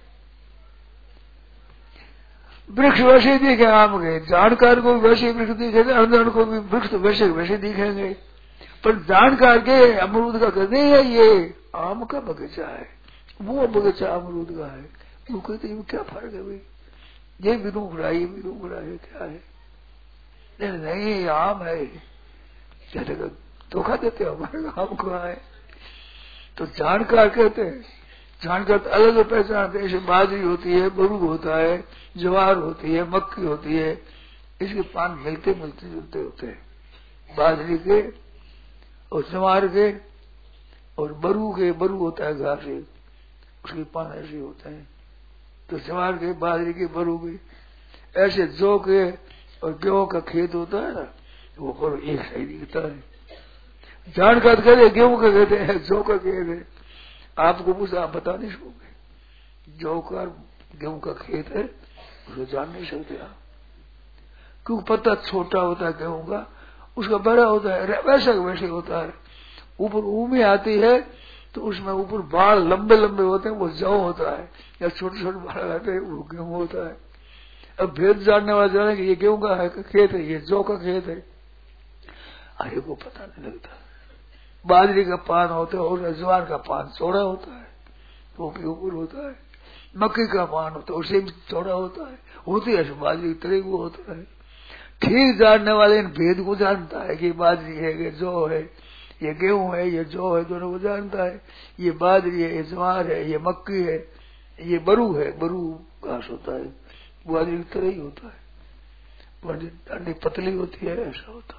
Speaker 2: वृक्ष वैसे दिखे आम के, जानकार को भी वैसे वृक्ष दिखेंगे, अनजान को भी वृक्ष वैसे वैसे दिखेंगे। पर जानकार के अमरूद का कहते हैं ये आम का बगीचा है, वो बगीचा अमरूद का है। वो कहते हैं क्या फर्क है भाई? ये भी रूखड़ा, ये भी रूखड़ा है, क्या है? नहीं नहीं ये आम है। कहते धोखा देते हो, हमारे आम को है। तो जानकार कहते हैं, जानकार तो अलग पहचानते हैं। जैसे बाजरी होती है, बरू होता है, ज्वार होती है, मक्की होती है, इसके पान मिलते मिलते जुलते होते हैं। बाजरी के और ज्वार के और बरू के, बरू होता है घास से, उसके पान ऐसे होते हैं। तो ज्वार के, बाजरी के, बरू के, ऐसे जौ के और गेहूं का खेत होता है ना, वो बरू एक सही दिखता है। जानकार कहते गेहूं का कहते हैं, जौ का खेत है। आपको पूछा, आप बता नहीं सकोगे। जौ का गेहूं का खेत है, उसको जान नहीं सकते आप, क्योंकि पत्ता छोटा होता है गेहूं का, उसका बड़ा होता है, वैसा वैसे होता है। ऊपर ऊमी आती है तो उसमें ऊपर बाल लंबे लंबे होते हैं, वो जौ होता है, या छोटे छोटे बाल आते हैं, वो गेहूं होता है। अब भेद जानने वाला जाने कि ये गेहूं का है खेत है, ये जौ का खेत है, आगे को पता नहीं लगता। बाजरी का पान होता है और ज्वार का पान चौड़ा होता है, वो भी ऊपर होता है। मक्की का पान होता है, उसे भी चौड़ा होता है, होती है बाजरी की तरह वो होता है। ठीक जानने वाले इन भेद को जानता है कि बाजरी है, ये जौ है, ये गेहूं है, ये जौ है, दोनों को जानता है। ये बाजरी है, ये ज्वार है, ये मक्की है, ये बरू है, बरू घास होता है, बाजरी की तरह ही होता है, डंडी पतली होती है, ऐसा होता है।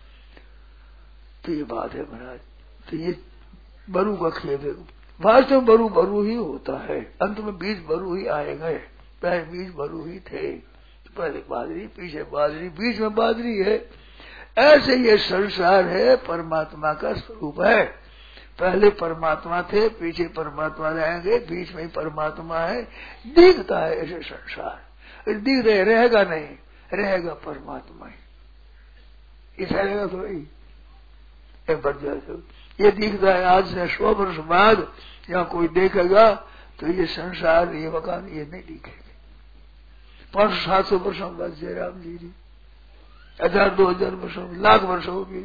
Speaker 2: तो ये बात है महाराज। तो ये बरू का खेत है, वास्तव में बरू बरू ही होता है, अंत में बीज बरू ही आएंगे। पहले बीज बरू ही थे, पहले बाजरी, पीछे बाजरी, बीच में बाजरी है। ऐसे ये संसार है, परमात्मा का स्वरूप है। पहले परमात्मा थे, पीछे परमात्मा रहेंगे, बीच में ही परमात्मा है। दिखता है ऐसे संसार, दिख रहे, रहेगा नहीं, रहेगा परमात्मा ही। इस रहेगा तो ही एक बढ़ जाए। ये दिखता है आज से सौ वर्ष बाद यहाँ कोई देखेगा तो ये संसार, ये मकान, ये नहीं दिखेगा। पांच सौ सात सौ वर्षों बाद जयराम जी जी, हजार दो हजार वर्षों, लाख वर्षों होगी।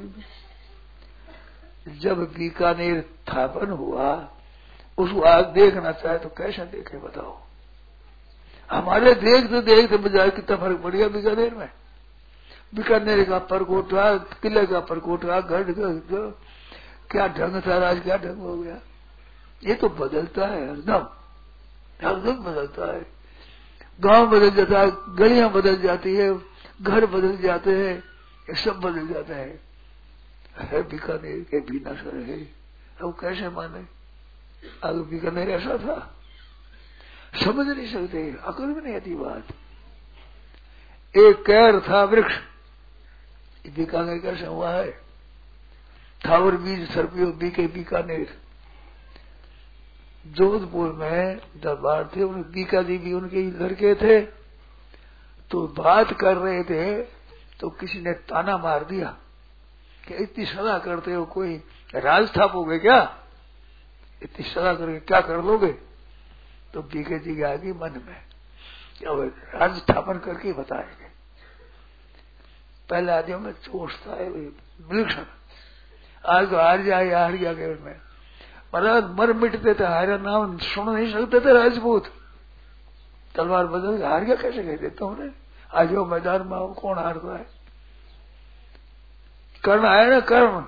Speaker 2: जब बीकानेर स्थापन हुआ, उसको आज देखना चाहे तो कैसे देखे बताओ? हमारे देखते देखते बजाय कितना फर्क पड़ गया बीकानेर में। बीकानेर का परकोटा, किले का परकोटा, गढ़ का क्या ढंग था, आज क्या ढंग हो गया। ये तो बदलता है, हरदम हरदम बदलता है। गांव बदल जाता है, गलियां बदल जाती है, घर बदल जाते हैं, ये सब बदल जाता है। है बीकानेर के भी नशर है, अब कैसे माने? आगे बीकानेर ऐसा था, समझ नहीं सकते, अकल में नहीं आती बात। एक कैर था वृक्ष, बीकानेर कैसे हुआ है, थावर बीज सर्पियो बीके बीकानेर। जोधपुर में दरबार थे, उन बीका देवी उनके लड़के थे, तो बात कर रहे थे तो किसी ने ताना मार दिया कि इतनी सलाह करते हो, कोई राज स्थापोगे क्या, इतनी सलाह करके क्या कर लोगे। तो बीके जी के आगे मन में क्या राज स्थापन करके बताएंगे। पहले आदियों में जोश था विलक्षण, आज तो हार जाए हार गया के में महाराज मर मिटते थे, हारा नाम सुन नहीं सकते थे राजपूत। तलवार बदल के हार गया कैसे कहते तुमने, आज वो मैदान में आओ, कौन हारता है। कर्ण आया ना, कर्ण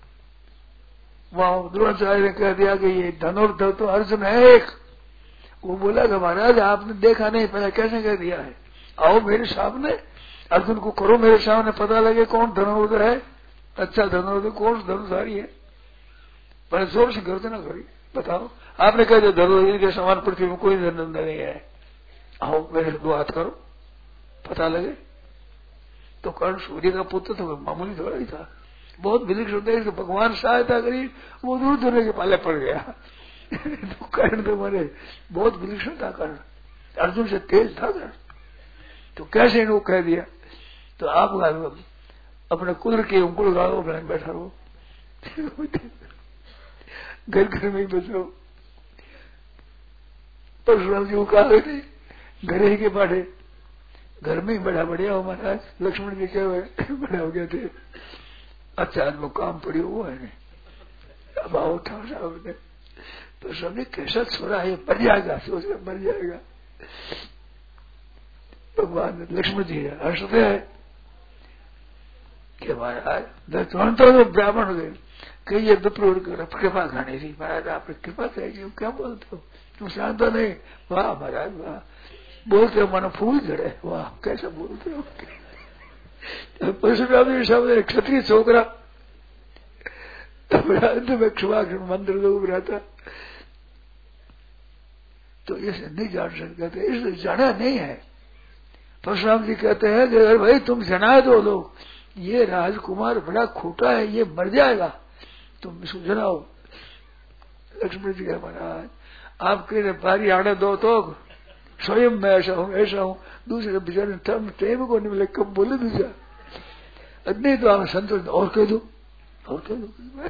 Speaker 2: वहां द्रोणाचार्य ने कह दिया कि ये धनुर्धर तो अर्जुन है एक। वो बोला कि महाराज आपने देखा नहीं, पहले कैसे कह दिया है, आओ मेरे सामने, अर्जुन को करो मेरे सामने, पता लगे कौन धनुर्धर है, अच्छा धनुर्धर कौन धनुर्धारी है। पहले जोर से गर्जना करी, बताओ आपने कह दिया धनुर्धर के समान पृथ्वी में कोई धनुर्धर नहीं है, आओ मेरे दो हाथ करो पता लगे। तो कर्ण सूर्य का पुत्र तो मामूली थोड़ा ही था, बहुत विलक्षण होता है, भगवान सहायता करी, वो दूर दूर के पाले पड़ गया। तो कर्ण तो मारे बहुत विलक्षण था, कर्ण अर्जुन से तेज था कर्ण। तो कैसे इनको कह दिया, तो आप अपने कुल के अंकुल गाड़ो बहन बैठा रहो, घर घर में ही बचो। परशुराम जी को कहा नहीं, घर ही के बाढ़े, घर में ही बड़ा बढ़िया हो महाराज। लक्ष्मण जी क्या हुए, बड़े हो गए थे, अच्छा आज वो काम पड़ी हुआ है नहीं, अब आओ उठाओ साहब ने। तो सबने कैसा छोड़ा है, मर जाएगा, सोच कर मर जाएगा। भगवान लक्ष्मण जी हंसते हैं कि महाराज तुरंत तो ब्राह्मण हो गए, कही ये दुप्रोड़ कर कृपा खाने थी, महाराज आपने कृपा चाहिए, क्या बोलते हो, तुम शांत नहीं। वाह महाराज वाह, बोलते हो मानो फूल झड़े, वाह कैसा बोलते हो। परशुराम जी सामने क्षत्रिय छोकरा मंदिर लोग रहता, तो इसे नहीं जान सकते, इसलिए जाना नहीं है। परशुराम जी कहते हैं कि अरे भाई तुम जना दो लोग, ये राजकुमार बड़ा खोटा है, ये मर जाएगा, तुम इसको जनाओ। लक्ष्मण जी कह महाराज आपके बारी आने दो, तो स्वयं मैं ऐसा हूँ ऐसा हूँ, दूसरे बेचारे टाइम को नहीं मिले, कब बोले दूसरा नहीं तो आप संतोष और कह दो और कह दो।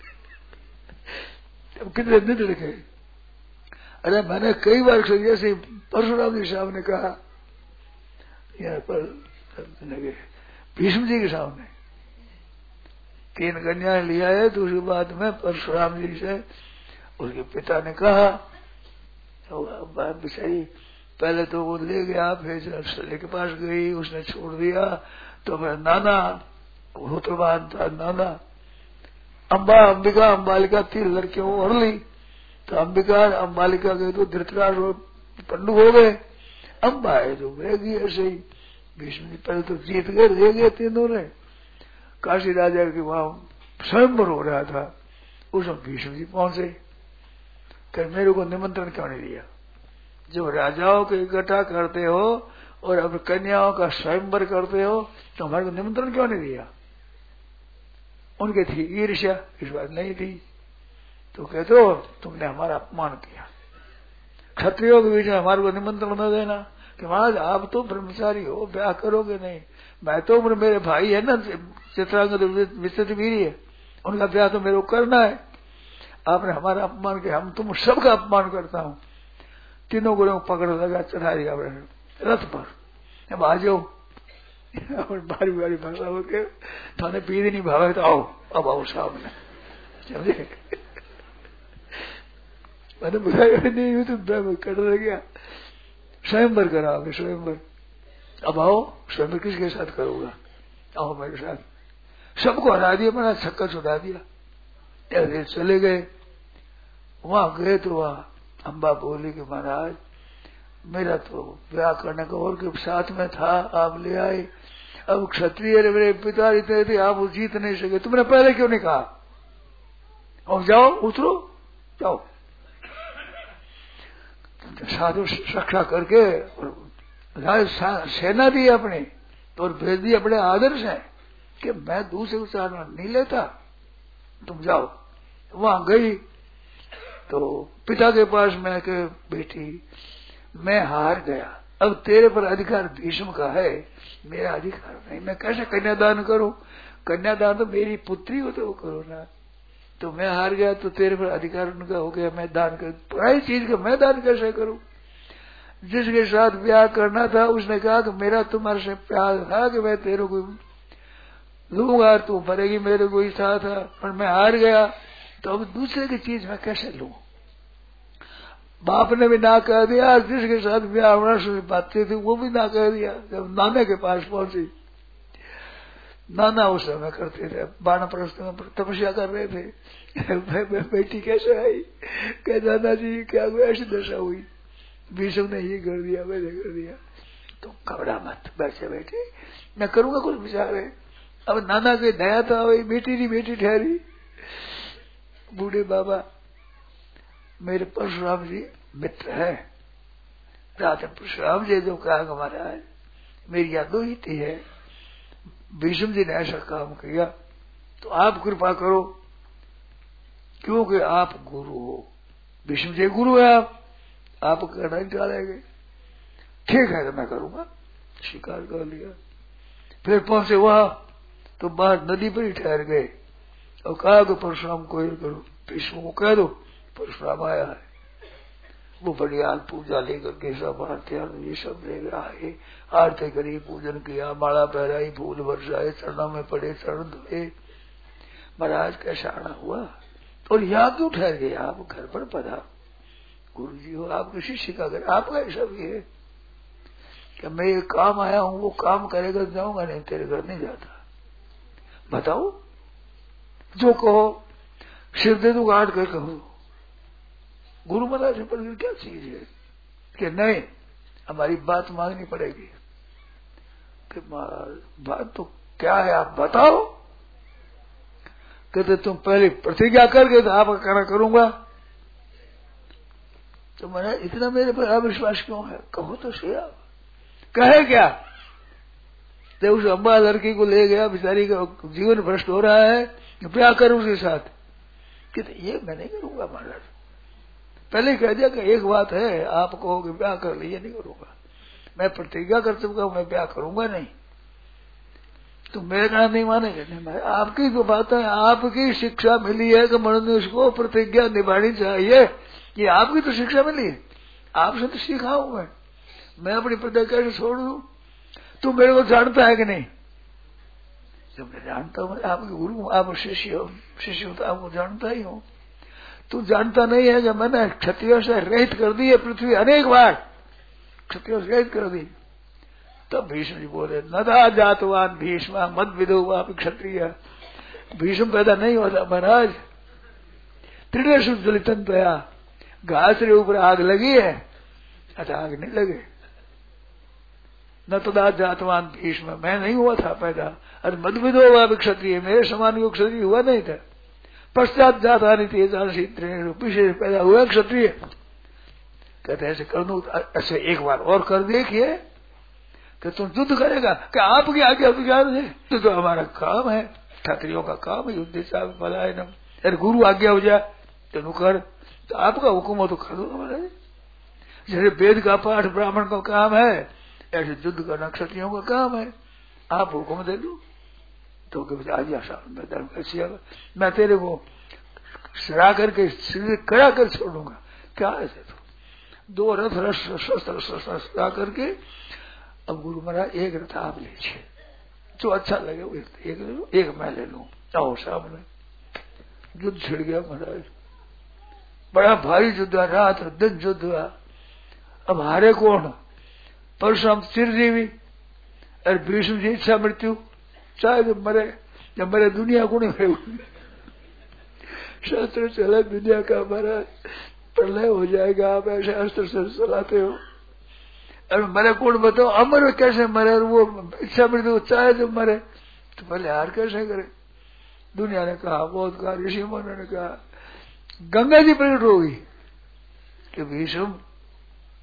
Speaker 2: अब कितने दिन रखे, अरे मैंने कई बार जैसे परशुराम जी साहब ने कहा यहाँ पर भीष्म जी के सामने तीन कन्याएं लिया है, दूसरी बात में परशुराम जी से उसके पिता ने कहा, तो बात बेचारी पहले तो वो ले गया, फिर सले के पास गई, उसने छोड़ दिया, तो मेरा नाना होत्रवान था, नाना अम्बा अंबिका अम्बालिका तीन लड़कियों और ली, तो अंबिका अम्बालिका गए तो धृतराष्ट्र और पंडु हो गए, अम्बा है तो रहेगी ऐसे ही। भीष्म जी पहले तो जीत गए, ले गए तीनों ने। काशी राजा के वहां स्वयंवर हो रहा था, उसमें भीष्म जी पहुंचे, कर मेरे को निमंत्रण क्यों नहीं दिया, जब राजाओं को इकट्ठा करते हो और अब कन्याओं का स्वयंवर करते हो तो हमारे को निमंत्रण क्यों नहीं दिया। उनके थी ईर्ष्या, इस बात नहीं थी, तो कहते हो तुमने हमारा अपमान किया, क्षत्रियों के बीच में हमारे को निमंत्रण न देना, कि महाराज आप तो ब्रह्मचारी हो, ब्याह करोगे नहीं, मैं तो मेरे भाई है ना चित्रांगद विस्तृत वीर है, उनका ब्याह तो मेरे को करना है, आपने हमारा अपमान किया, हम तुम सबका अपमान करता हूँ। तीनों को पकड़ लगा, चढ़ा दिया रथ पर, अब आ जाओ, बारी बारी भाषा होके थाने पीने नहीं भावे तो आओ, अब आओ सामने, समझे। मैंने बुलाया नहीं तो कर गया, स्वयंवर करा आपने स्वयंवर, अब आओ स्वयंवर किसके साथ करूंगा, आओ मेरे साथ। सबको हरा दिया, मैंने छक्का छुड़ा दिया, चले गए। वहां गए तो वहां अम्बा बोली कि महाराज मेरा तो ब्याह करने का और के साथ में था, आप ले आए, अब क्षत्रिय मेरे पिता इतने थे, आप जीत नहीं सके, तुमने पहले क्यों नहीं कहा, अब जाओ उतरो जाओ। साधु रक्षा करके और सेना दी अपनी तो और भेज दी अपने आदर्श है कि मैं दूसरे उच्चारण नहीं लेता, तुम जाओ। वहां गई तो पिता के पास मैं के बेटी मैं हार गया, अब तेरे पर अधिकार भीष्म का है, मेरा अधिकार नहीं, मैं कैसे कन्यादान करूं? कन्यादान तो मेरी पुत्री हो तो वो करो ना, तो मैं हार गया तो तेरे पर अधिकार उनका हो गया, मैं दान कर पराई चीज का मैं दान कैसे करूं? जिसके साथ ब्याह करना था उसने कहा कि मेरा तुम्हारे से प्यार था कि मैं तेरे को लूंगा, तू मरेगी, मेरे को इच्छा था, पर मैं हार गया, तो अब दूसरे की चीज मैं कैसे लूं? बाप ने भी ना कह दिया, जिसके साथ ब्याह होना शुरू बातें थी वो भी ना कह दिया। जब नाने के पास पहुंची, नाना उस समय करते थे, बानप्रस्थ में तपस्या कर रहे थे। मैं, मैं बेटी कैसे आई? कह दादा जी क्या हुआ? ऐसी दशा हुई, भीष्म ने ये कर दिया, मैंने कर दिया। तो घबरा मत, बैठे बेटी, मैं करूंगा कुछ विचार है। अब नाना की दया था, वही बेटी नहीं बेटी ठहरी। बूढ़े बाबा मेरे परशुराम जी मित्र है, रात परशुराम जी जो कहा महाराज मेरी यादों ही थी है, भीष्म जी ने ऐसा काम किया तो आप कृपा करो, क्योंकि आप गुरु हो, भीष्म जी गुरु है, आप आप करना ही डालेंगे। ठीक है तो मैं करूंगा, स्वीकार कर लिया। फिर पहुंचे वहां तो बाहर नदी पर ही ठहर गए और कहा कि परशुराम को ये करो, भीष्म को कह दो परशुराम आया है। वो बढ़िया पूजा लेकर के सब आरती ये सब लेकर आए, आरती करी, पूजन किया, माला पहराई, फूल बरसाए, चरणों में पड़े, चरण धोए। महाराज कैसा आना हुआ? और यहाँ क्यों ठहर गए आप? घर पर पधार, गुरु जी हो, आपके शिष्य का घर, आपका ऐसा भी है कि मैं ये काम आया हूँ, वो काम करेगा जाऊंगा नहीं, तेरे घर नहीं जाता। बताओ, जो कहो सिर दे दू काट कर कहो। गुरु महाराज से पर क्या चीज है कि नहीं, हमारी बात मांगनी पड़ेगी। कि बात तो क्या है आप बताओ। कहते तुम पहले प्रतिज्ञा करके तो आपका कहना करूंगा। तो मैंने इतना मेरे पर अविश्वास क्यों है? कहो तो सही आप। कहे क्या? जब उस अम्बा लड़की को ले गया, बेचारी का जीवन भ्रष्ट हो रहा है, ब्याह कर उसके साथ। कहते ये मैं नहीं करूंगा महाराज, पहले कह दिया कि एक बात है, आप कहोगे ब्याह कर लिए, नहीं करूंगा, मैं प्रतिज्ञा कर चुका हूं, मैं ब्याह करूंगा नहीं। तो मेरे कहना नहीं मानेंगे? नहीं भाई, आपकी जो बात है, आपकी शिक्षा मिली है कि मनुष्य को प्रतिज्ञा निभानी चाहिए, ये आपकी तो शिक्षा मिली है, आपसे तो सीखा हूं मैं मैं अपनी प्रतिज्ञा कैसे छोड़ दूं? तू मेरे को जानता है कि नहीं? जब मैं जानता हूं, आपके गुरु, आप शिष्य शिष्य हो तो आपको जानता ही हूं। तू जानता नहीं है कि मैंने क्षत्रियों से रहित कर दी है पृथ्वी, अनेक बार क्षत्रियों से रहित कर दी। तब भीष्म जी बोले, नदा जातवान भीष्म मद विदो आप क्षत्रिय। भीष्म पैदा नहीं होता महाराज, त्रिनेशु जलितन पया, घास के ऊपर आग लगी है, अच्छा आग नहीं लगे। न तदा जातवान भीष्म, मैं नहीं हुआ था पैदा, अरे मद विदो आप क्षत्रिय, मेरे समान को क्षत्रिय हुआ नहीं था। पश्चात जाता नहीं तेजासी त्रिनेशु, पीछे पैदा हुआ क्षत्रिय। कहते ऐसे कर दू, ऐसे एक बार और कर देखिए कि तुम युद्ध करेगा, कि आपकी आज्ञा विचार है, तो, तो हमारा काम है, क्षत्रियों का काम है युद्ध साहब पलायनम। अरे गुरु आज्ञा हो जाए तो कर, तो आपका हुक्म हो तो कर दो हमारे। जैसे वेद का पाठ ब्राह्मण का काम है, ऐसे युद्ध करना क्षत्रियों का काम है, आप हुक्म दे दो तो आज्ञा साहब मैं धर्म कैसी, मैं तेरे को सरा करके करा कर छोड़ूंगा। क्या ऐसे तो दो रथ रस शस्त्र करके, अब गुरु महाराज एक रथ आप लीजिए, जो अच्छा लगे वो एक, एक, एक मैं ले लूं। आओ सामने युद्ध छिड़ गया महाराज, बड़ा भारी युद्ध हुआ, रात दिन युद्ध हुआ। अब हारे कौन? परशुराम चिरजीवी और भीष्म जी इच्छा मृत्यु, चाहे जब मरे, जब मरे दुनिया को नहीं मरे। शास्त्र चला दुनिया का महाराज प्रलय हो जाएगा, आप ऐसे अस्त्र से चलाते हो। और मरे कौन बताओ? अमर कैसे मरे? और वो इच्छा मृत्यु चाहे जब मरे, तो पहले हार कैसे करे? दुनिया ने कहा, बहुत कहा, ऋषि मुनि ने कहा, गंगा जी प्रकट होगी कि भीष्म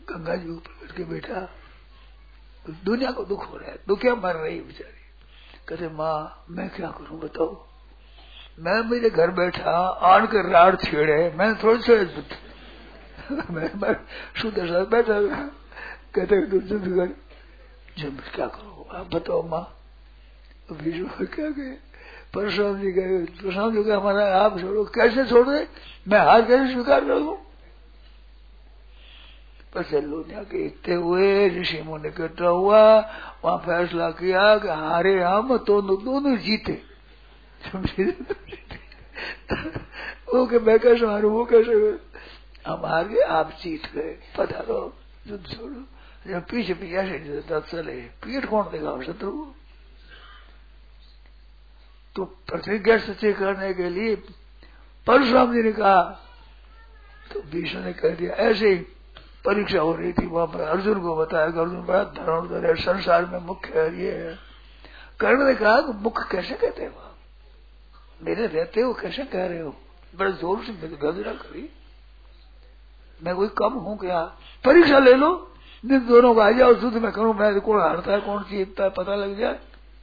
Speaker 2: गंगा जी ऊपर बैठ के बैठा, दुनिया को दुख हो रहा है, दुखिया मर रही बेचारी। कहते माँ मैं क्या करूं बताओ, मैं मेरे घर बैठा आन कर राड़ छेड़े, मैं थोड़ी सी मैं, मैं शुद्ध साथ बैठा। कहते तुम जुद कर जब क्या करो आप बताओ माँ। विष्णु क्या कहे, परशुराम जी कहे, परशुराम जी कहे हमारा आप छोड़ो, कैसे छोड़ दे, मैं हार कैसे स्वीकार कर दूं। लोनिया के इतने हुए, ऋषि मुनि इकट्ठा हुआ, वहां फैसला किया कि हारे हम तो दोनों जीते। वो के मैं कैसे हारू, वो कैसे, हम हार गए आप जीत गए, पता लो युद्ध छोड़ो। जब पीछे पीछे ऐसे चले, पीठ कौन देगा शत्रु को। तो प्रतिज्ञा सच्ची करने के लिए परशुराम जी ने कहा, तो भीष्म ने कह दिया। ऐसे ही परीक्षा हो रही थी वहां पर, अर्जुन को बताया कि अर्जुन बड़ा धनुर्धर है, संसार में मुख्य है ये है। कर्ण ने कहा कि मुख्य कैसे कहते हो, मेरे रहते हो कैसे कह रहे हो, बड़े जोर से गर्जना करी, मैं कोई कम हूं क्या, परीक्षा ले लो, दिन दोनों को आ जाओ, युद्ध में करूं, मैं कौन हारता है कौन जीतता है पता लग जाए।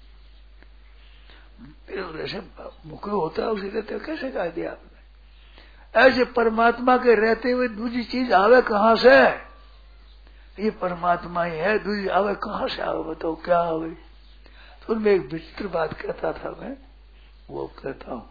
Speaker 2: ऐसे मुख्य होता है उसी रहते कैसे कह दिया आपने। ऐसे परमात्मा के रहते हुए दूसरी चीज आवे कहां से, ये परमात्मा ही है, दूसरी आवे कहां से आवे बताओ क्या आवे। तो उनमें एक विचित्र बात कहता था मैं, वो कहता हूं,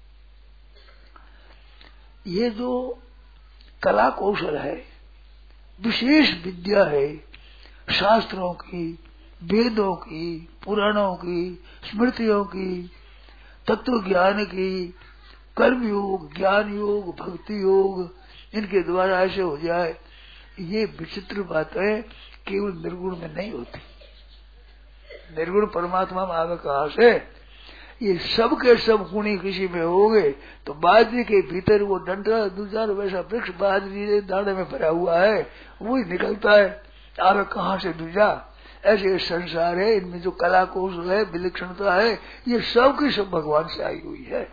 Speaker 2: ये जो कला कौशल है, विशेष विद्या है, शास्त्रों की, वेदों की, पुराणों की, स्मृतियों की, तत्व ज्ञान की, कर्म योग, ज्ञान योग, भक्ति योग, इनके द्वारा ऐसे हो जाए, ये विचित्र बात है, केवल निर्गुण में नहीं होती। निर्गुण परमात्मा में आवे कहां से, ये सब के सब गुणी किसी में हो गए, तो बाजरी के भीतर वो डंडा दूसरा वैसा वृक्ष बाजरी दाने में भरा हुआ है, वो ही निकलता है, आवे कहां से दूजा। ऐसे संसार है, इनमें जो कला कौशल है, विलक्षणता है, ये सब की सब भगवान से आई हुई है।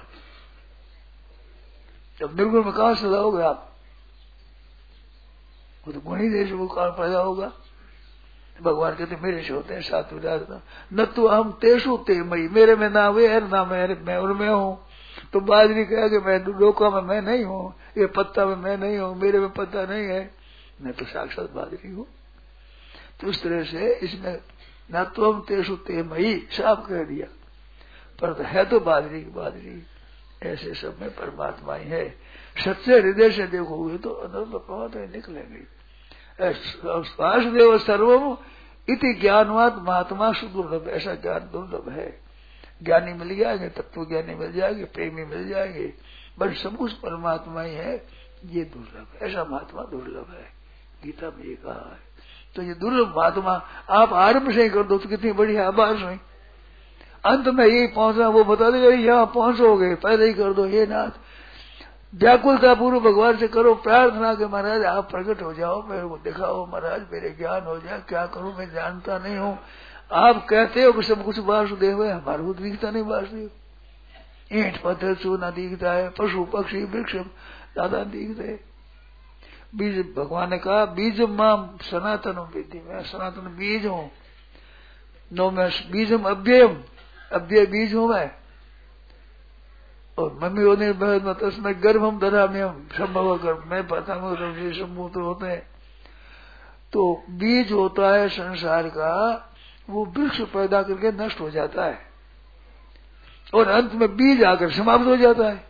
Speaker 2: जब निर्गुण में कहां से लाओगे आप, वो तो गुणी देश वो कहां पैदा होगा। भगवान कहते मेरे से होते हैं सात विराट, न तो हम तेसु ते मई, मेरे में ना वे है ना मैं मैं उनमें हूँ। तो बाजरी कहा कि मैं डोका में मैं नहीं हूँ, ये पत्ता में मैं नहीं हूँ, मेरे में पत्ता नहीं है, मैं तो साक्षात बाजरी हूँ। तो इस तरह से इसमें न तो हम तेसु ते मई साफ कह दिया, पर है तो बाजरी की बाजरी। ऐसे सब में परमात्मा ही है। सच्चे हृदय से देखोगे तो अंदर परमात्मा निकलेंगे। वासुदेव सर्वम इति ज्ञानवाद महात्मा सुदुर्लभ, ऐसा ज्ञान दुर्लभ है। ज्ञानी मिल जाएंगे, तत्व ज्ञानी मिल जाएंगे, प्रेमी मिल जाएंगे, बस सब कुछ परमात्मा ही है, ये दुर्लभ है, ऐसा महात्मा दुर्लभ है। गीता में ये कहा है। तो ये दुर्लभ महात्मा आप आरंभ से ही कर दो तो कितनी बड़ी आभास हुई, अंत में यही पहुंचना वो बता देगा, यहाँ पहुंचोगे पहले ही कर दो। ये नाथ व्याकुलता पूर्व भगवान से करो प्रार्थना कि महाराज आप प्रकट हो जाओ, मेरे को दिखाओ महाराज, मेरे ज्ञान हो जाए, क्या करूं मैं जानता नहीं हूँ। आप कहते हो कि सब कुछ वासुदेव है, हमारे को दिखता नहीं वासुदेव। ईंट पत्थर चूना दिखता है, पशु पक्षी वृक्ष ज्यादा दिखते। बीज भगवान ने कहा बीज मां सनातन विधि, मैं सनातन बीज हूँ। नो मैं बीजम अव्ययम, अव्यय बीज हूँ मैं। और मम्मी होने में तस्में गर्भ हम दरा में हम संभव गर्भ, मैं पता हूँ सम्भूत होते हैं। तो बीज होता है संसार का, वो वृक्ष पैदा करके नष्ट हो जाता है और अंत में बीज आकर समाप्त हो जाता है।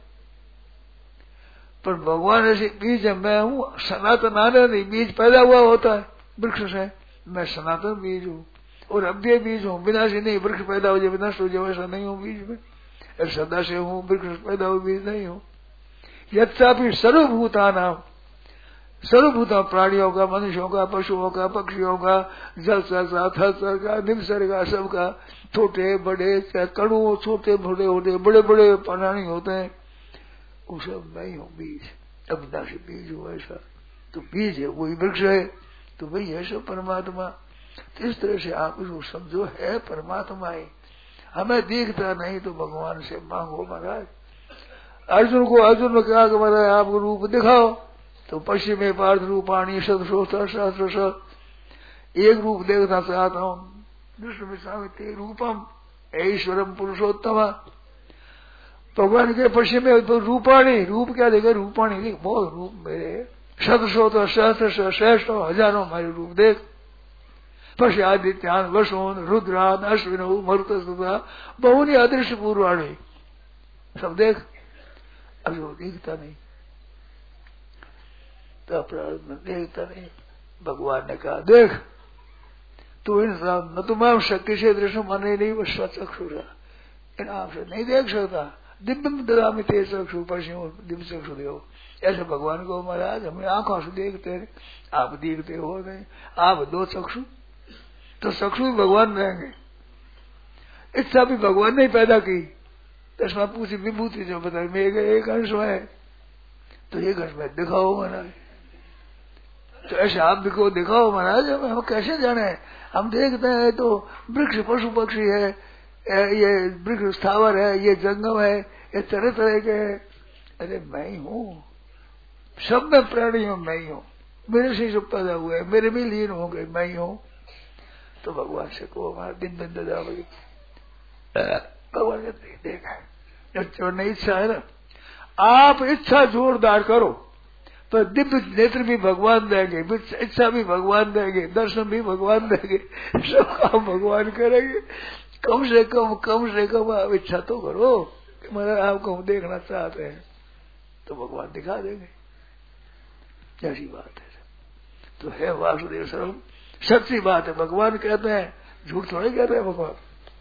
Speaker 2: पर भगवान ऐसे बीज है, मैं हूँ सनातन, आने नहीं, बीज पैदा हुआ होता है वृक्ष से, मैं सनातन बीज हूँ और अव्यय बीज हूँ, विनाशी नहीं, वृक्ष पैदा हो जाए विनाश हो जाए वैसा नहीं हूँ बीज में, सदा से हूँ, वृक्ष पैदा हुए बीज नहीं हूँ। यत्सापि सर्वभूता नाम, सर्वभूता प्राणियों का, मनुष्यों का, पशुओं का, पक्षियों का, जल का, थल का, निम्सर का, सबका, छोटे बड़े कणु, छोटे बड़े होते, बड़े बड़े प्राणी होते हैं, वो सब मैं ही हूँ बीज, अविनाशी बीज हूँ ऐसा। तो बीज है वही वृक्ष है, तो वही है सब परमात्मा। तो इस तरह से आप इसको समझो, है परमात्मा ही, हमें दिखता नहीं तो भगवान से मांगो महाराज। अर्जुन को अर्जुन ने कहा कि महाराज आपको रूप दिखाओ, तो पश्चिमे पार्थ रूपाणी शतशोता सहस्रश, एक रूप देखना चाहता हूँ। दृष्टि विश्वामित्र रूपम ऐश्वरम पुरुषोत्तम। भगवान के पश्चिम में तो रूपाणी, रूप क्या देखे, रूपाणी देख, बहुत रूप मेरे, शतशोता सहस्र श्रेष्ठ हजारों हमारे रूप देख। पश्यादित्यान वसोन रुद्रान अश्विनो मरुत सुधा बहुनी अदृश्य पूर्वाणी, सब देख। अब वो दिखता नहीं, तो अपराध में देखता नहीं। भगवान ने कहा देख तू इंसान न तुम्हारा शक्ति से दृश्य माने नहीं, वो स्वचक्षुरा, इन आप से नहीं देख सकता। दिव्य ददामि ते चक्षु पश्चिम दिव्य चक्षु देव, ऐसे भगवान को महाराज हमें आंखों से देखते हैं, आप देखते हो नहीं, आप दो चक्षु, तो चक्षु भी भगवान रहेंगे। इच्छा भी भगवान ने पैदा की। दसवा पूछी विभूति जो बताई मेरे एक अंश में, तो एक अंश में दिखाओ महाराज, तो ऐसे आप भी को दिखाओ महाराज, हम कैसे जाने, हम देखते हैं तो वृक्ष पशु पक्षी है, ये वृक्ष स्थावर है, ये जंगम है, ये तरह तरह के है। अरे मैं ही हूँ, सब में प्राणी हूँ, मैं ही हूँ, मेरे से सब पैदा हुए, मेरे में लीन हो गए, मैं ही हूँ। तो भगवान से को हमारा दिन दिन ददा भगवान ने देखा छोड़ने इच्छा है ना, आप इच्छा जोरदार करो तो दिव्य नेत्र भी भगवान देंगे, इच्छा भी भगवान देंगे, दर्शन भी भगवान देंगे, सब काम भगवान करेंगे। कम से कम कम से कम आप इच्छा तो करो कि मतलब आपको हम देखना चाहते हैं, तो भगवान दिखा देंगे। ऐसी बात है, तो है वासुदेव सर्वम, सच्ची बात है। भगवान कहते हैं, झूठ थोड़े कहते हैं भगवान।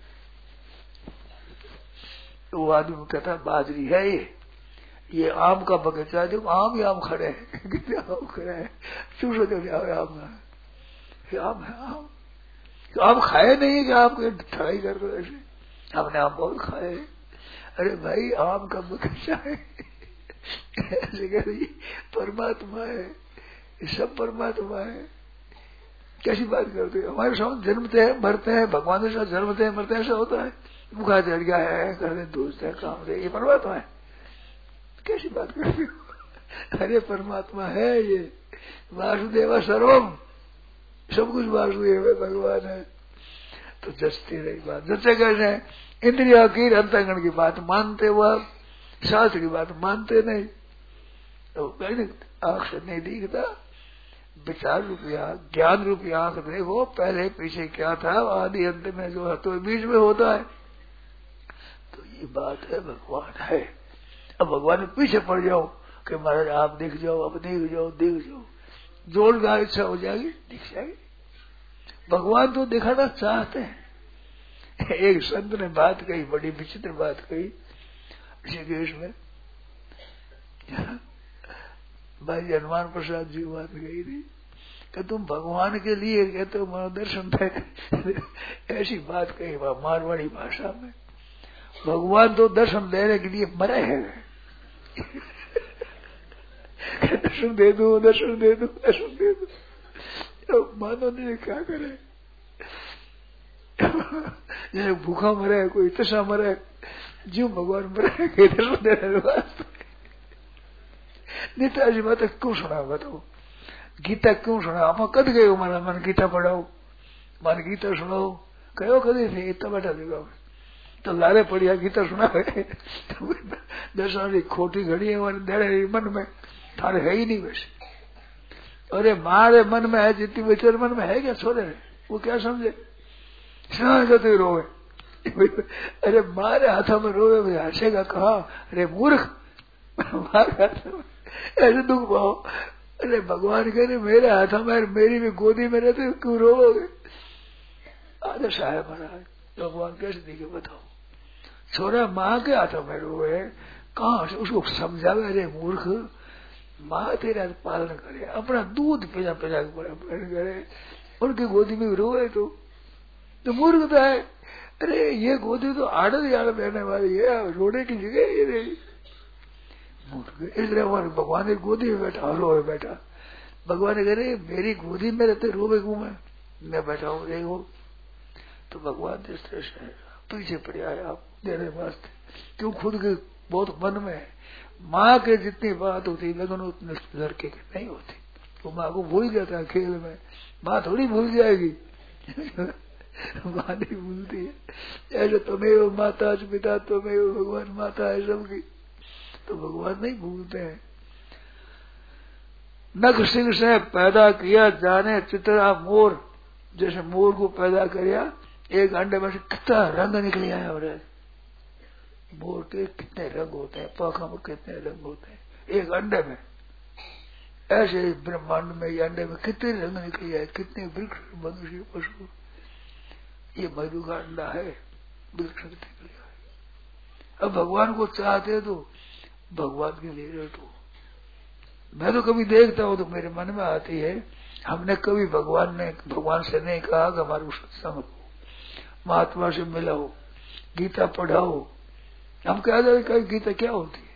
Speaker 2: तो वो आदमी कहता है बाजरी है ये, ये आम का बगीचा, जो आम ही आम खड़े हैं, कितने आम खड़े हैं, चूसो जो आम है, आम है आम, आम खाए नहीं कि आपके ठड़ाई कर दो ऐसे, हमने आम बहुत खाए। अरे भाई आम का बगीचा है, ऐसे कह रही परमात्मा है, ये सब परमात्मा है। कैसी बात करते हैं, हमारे साथ जन्मते हैं मरते हैं, भगवान के साथ जन्मते हैं मरते हैं, ऐसा होता है। मुखा चढ़ गया है, करते दूसरे है, काम से, ये परमात्मा है। कैसी बात करते हो, अरे परमात्मा है ये, वासुदेव सर्वम, सब कुछ वासुदेव है, भगवान है। तो जचती रही बात, जचे कैसे इंद्रिया की अंतर्गण की बात मानते हो आप, शास्त्र की बात मानते नहीं, तो कहीं आंख से नहीं दिखता। विचार रूपी आंख, ज्ञान रूपी आंख देखो, पहले पीछे क्या था, आदि अंत में जो है तो बीच में होता है। तो ये बात है, भगवान है। अब भगवान में पीछे पड़ जाओ कि महाराज आप दिख जाओ, अब दिख जाओ दिख जाओ, जोरदार इच्छा हो जाएगी, दिख जाएगी। भगवान तो दिखाना चाहते हैं। एक संत ने बात कही, बड़ी विचित्र बात कही ऋषिकेश में, भाई हनुमान प्रसाद जी बात कही थी कि तुम भगवान के लिए कहते हो मनोदर्शन थे। ऐसी बात कही मारवाड़ी भाषा में, भगवान तो दर्शन देने के लिए मरे हैं। दर्शन दे दो दर्शन दे दो दर्शन दे दो, मानो नहीं क्या करे, जैसे भूखा मरे, कोई तशा मरे, जो भगवान मरे के दर्शन देने वास्ते। नित्य ऐसी बात क्यों सुना बताओ, गीता क्यों सुना, आप कद गए हो मारा मन गीता पढ़ाओ, मन गीता सुनाओ, कहो कदी थे इतना बैठा देगा, तो लारे पड़िया गीता सुना है। दर्शन की खोटी घड़ी है हमारे दे मन में, थारे है ही नहीं वैसे। अरे मारे मन में है जितनी बेचारे मन में है क्या, छोड़े वो क्या समझे, स्नान करते रोवे। अरे मारे हाथों में रोवे, भाई हंसेगा कहा, अरे मूर्ख मारे हाथों में ऐसे दुख पाओ। अरे भगवान कह रहे मेरे हाथों में, मेरी भी गोदी में रहते क्यों रोवोगे। आदर्श है महाराज, भगवान कैसे दिखे बताओ, छोरा माँ के हाथों में रोवे, कहाँ से उसको समझावे, अरे मूर्ख माँ तेरा पालन करे, अपना दूध पिला पिला के पालन करे, उनकी गोदी में रोए तो तो मूर्खता है। अरे ये गोदी तो आड़त ही आड़त रहने वाली है, रोने की जगह ये रही मूर्ख। इसलिए भगवान की गोदी में बैठा रोए बैठा, भगवान ने कह रहे मेरी गोदी में रहते रोवे क्यों, मैं मैं बैठा हूँ देखो। तो भगवान इस तरह से पीछे पड़े आए आप देने वास्ते, क्यों खुद के बहुत मन में है। माँ के जितनी बात होती लगन उतने लड़के की नहीं होती। वो माँ को भूल जाता है खेल में, माँ थोड़ी भूल जाएगी। माँ नहीं भूलती है। ऐसे तुम्हें माता पिता तुम्हें भगवान माता है सबकी, तो भगवान नहीं भूलते हैं। नख सिंह से पैदा किया जाने चित्रा मोर, जैसे मोर को पैदा किया, एक अंडे में से कितना रंग निकल आया। और मोर के कितने रंग होते हैं, पाखा में कितने रंग होते हैं एक अंडे में। ऐसे ब्रह्मांड में ये अंडे में कितने रंग निकल आए, कितने वृक्ष मनुष्य पशु। ये मधु का अंडा है, वृक्ष निकल आए। अब भगवान को चाहते तो भगवान के लिए रटो। मैं तो कभी देखता हूँ तो मेरे मन में आती है, हमने कभी भगवान ने भगवान से नहीं कहा कि हमारे को सत्संग हो, महात्मा से मिलाओ, गीता पढ़ाओ। हम कह रहे कभी गीता क्या होती है,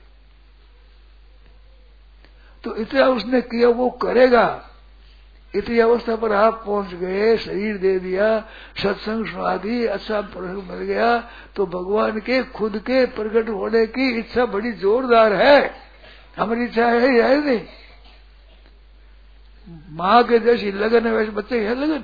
Speaker 2: तो इतना उसने किया वो करेगा। इतनी अवस्था पर आप पहुंच गए, शरीर दे दिया, सत्संग सुना दी, अच्छा प्रसंग मिल गया, तो भगवान के खुद के प्रकट होने की इच्छा बड़ी जोरदार है। हमारी इच्छा है या नहीं? माँ के जैसी लगन है वैसे बच्चे है लगन,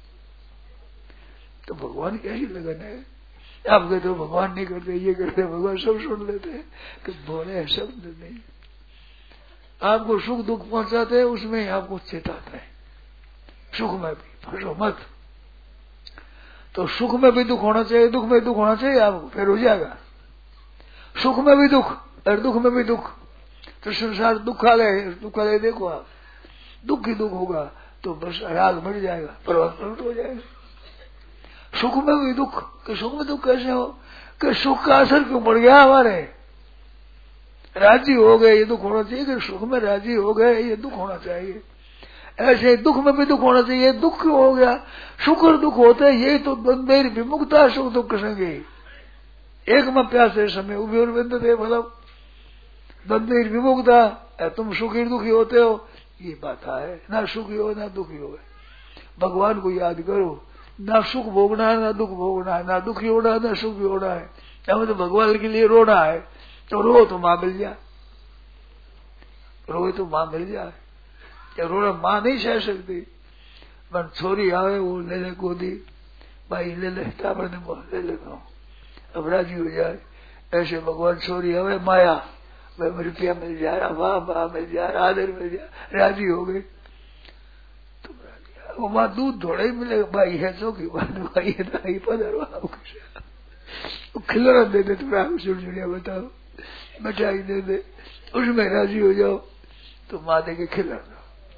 Speaker 2: तो भगवान की ऐसी लगन है। आप कहते हो भगवान नहीं करते, ये करते, भगवान सब सुन लेते हैं, तो बोले शब्द नहीं। आपको सुख दुख पहुंचाते हैं, उसमें आपको चेताता है, सुख में भी फंसो मत। तो सुख में भी दुख होना चाहिए, दुख में दुख होना चाहिए आपको, फिर हो जाएगा। सुख में भी दुख और दुख में भी दुख, तो संसार दुखालय, दुखालय देखो आप, दुख ही दुख होगा तो बस राग मिट जाएगा, प्रभाव प्रकट हो जाएगा। सुख में भी दुख, कि सुख में दुख कैसे हो, कि सुख का असर क्यों पड़ गया हमारे, राजी हो गए ये दुख होना चाहिए, कि सुख में राजी हो गए ये दुख होना चाहिए। ऐसे दुख में भी दुख होना चाहिए, दुख क्यों हो गया, सुख और दुख होते हैं, ये तो द्वंद्व विमुक्ता सुख दुख संगे एक में प्यासे समय उभी और बिंद थे, मतलब द्वंद्व विमुक्ता, तुम सुखी दुखी होते हो ये बात है, ना सुखी हो ना दुखी हो। भगवान को याद करो, ना सुख भोगना है ना दुख भोगना है, ना दुखी होना है ना सुखी होना है। हमें तो भगवान के लिए रोना है, तो रो तो माँ मिल जाए, रोए तो माँ मिल जाए। या रोना माँ नहीं सह सकती, पर छोरी आवे वो ले ले गोदी, भाई ले ले टाबर ने ले लेता हूँ, अब राजी हो जाए। ऐसे भगवान छोरी आवे माया, भाई रुपया मिल जाए, वाह वाह मिल जाए, आदर मिल जाए, राजी हो गए। तुम राजी वो माँ दूध थोड़ा ही मिलेगा, भाई है सो की बात, भाई है दाई पधर खिलौना दे दे, तुम्हें चुड़चुड़िया बताओ, मिठाई दे दे, उसमें राजी हो जाओ तो माँ दे के खिलौना।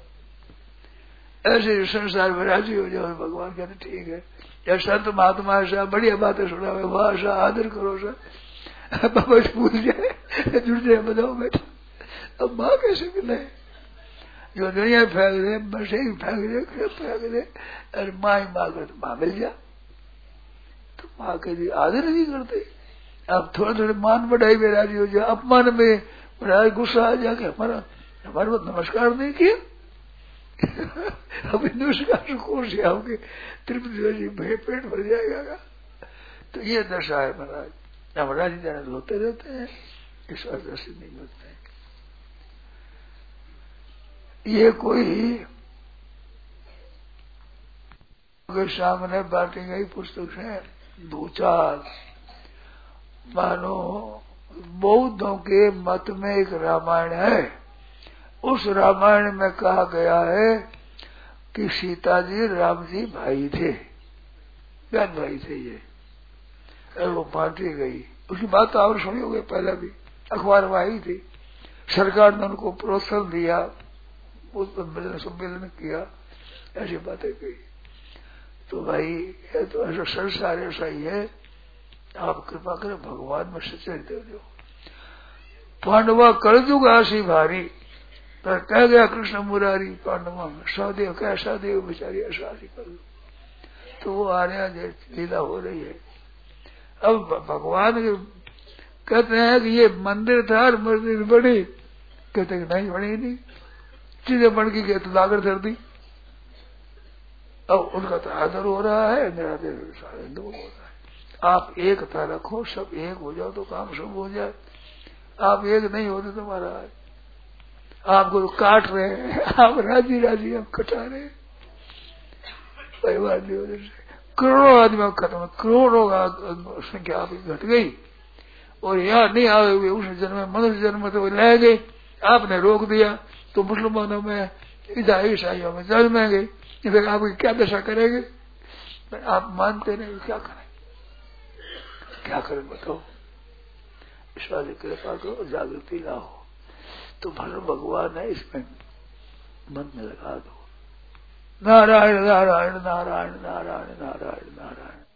Speaker 2: ऐसे संसार में राजी हो जाओ, भगवान कहते ठीक है। या संत महात्मा सा बढ़िया बातें सुनावे, वाह सा आदर करो सा, बाबा भूल जाए जुड़ जाए, बताओ बेटा अब माँ कैसे मिले, जो दुनिया फेंक दे बस ही फेंक दे फेंक दे, अरे माँ ही माँ कर, माँ मिल जा। तो माँ के लिए आदर नहीं करते, अब थोड़े थोड़े मान बढ़ाई में राजी हो जाए, अपमान में बड़ा गुस्सा आ जाके हमारा हमारे को नमस्कार नहीं किया। अब नमस्कार कौन से आओगे, त्रिपुटी पेट भर जाएगा। तो ये दशा है महाराज, हम राजी जाने होते रहते हैं, इस वजह से नहीं होते हैं। ये कोई के सामने बांटी गई पुस्तक है भूचाल, मानो बौद्धों के मत में एक रामायण है। उस रामायण में कहा गया है कि सीता जी राम जी भाई थे, बहन भाई थे ये, और वो बांटी गई। उसकी बात तो और सुनी होगी, पहले भी अखबार में आई थी। सरकार ने उनको प्रोत्साहन दिया, उस पर मिलन सम्मेलन किया, ऐसी बातें कही। तो भाई ये तो ऐसा संसार ऐसा ही है, आप कृपा करें भगवान में सच्चाई दे दो। पांडवा कलयुग आसी भारी, तो कह गया कृष्ण मुरारी पांडवा में, सौदेव कैसा देव बेचारी ऐसी कर लो। तो वो आ रहे हैं, लीला हो रही है। अब भगवान कहते हैं कि ये मंदिर था और मस्जिद बड़ी, कहते हैं नहीं बड़ी नहीं, चीजें बन की कहते लाकर धर दी। अब उनका तो आदर हो रहा है, मेरा हिंदू हो रहा है। आप एकता रखो, सब एक हो जाओ तो काम सब हो जाए। आप एक नहीं होते तो महाराज आपको तो काट रहे हैं, आप राजी राजी आप कटा रहे हैं। परिवार नहीं होने से करोड़ों आदमी खत्म, करोड़ों का संख्या आपकी घट गई और यहाँ नहीं आए हुए उस जन्म में मनुष्य जन्म तो ले गए, आपने रोक दिया तो मुसलमानों में इधर ईसाइयों में जन्मेंगे, फिर आपकी क्या दशा करेंगे? आप मानते नहीं, क्या करें क्या करें बताओ? ईश्वर की कृपा करो, जागृति ना हो तो भगवान भगवान है, इसमें मन में लगा दो। नारायण नारायण नारायण नारायण नारायण नारायण।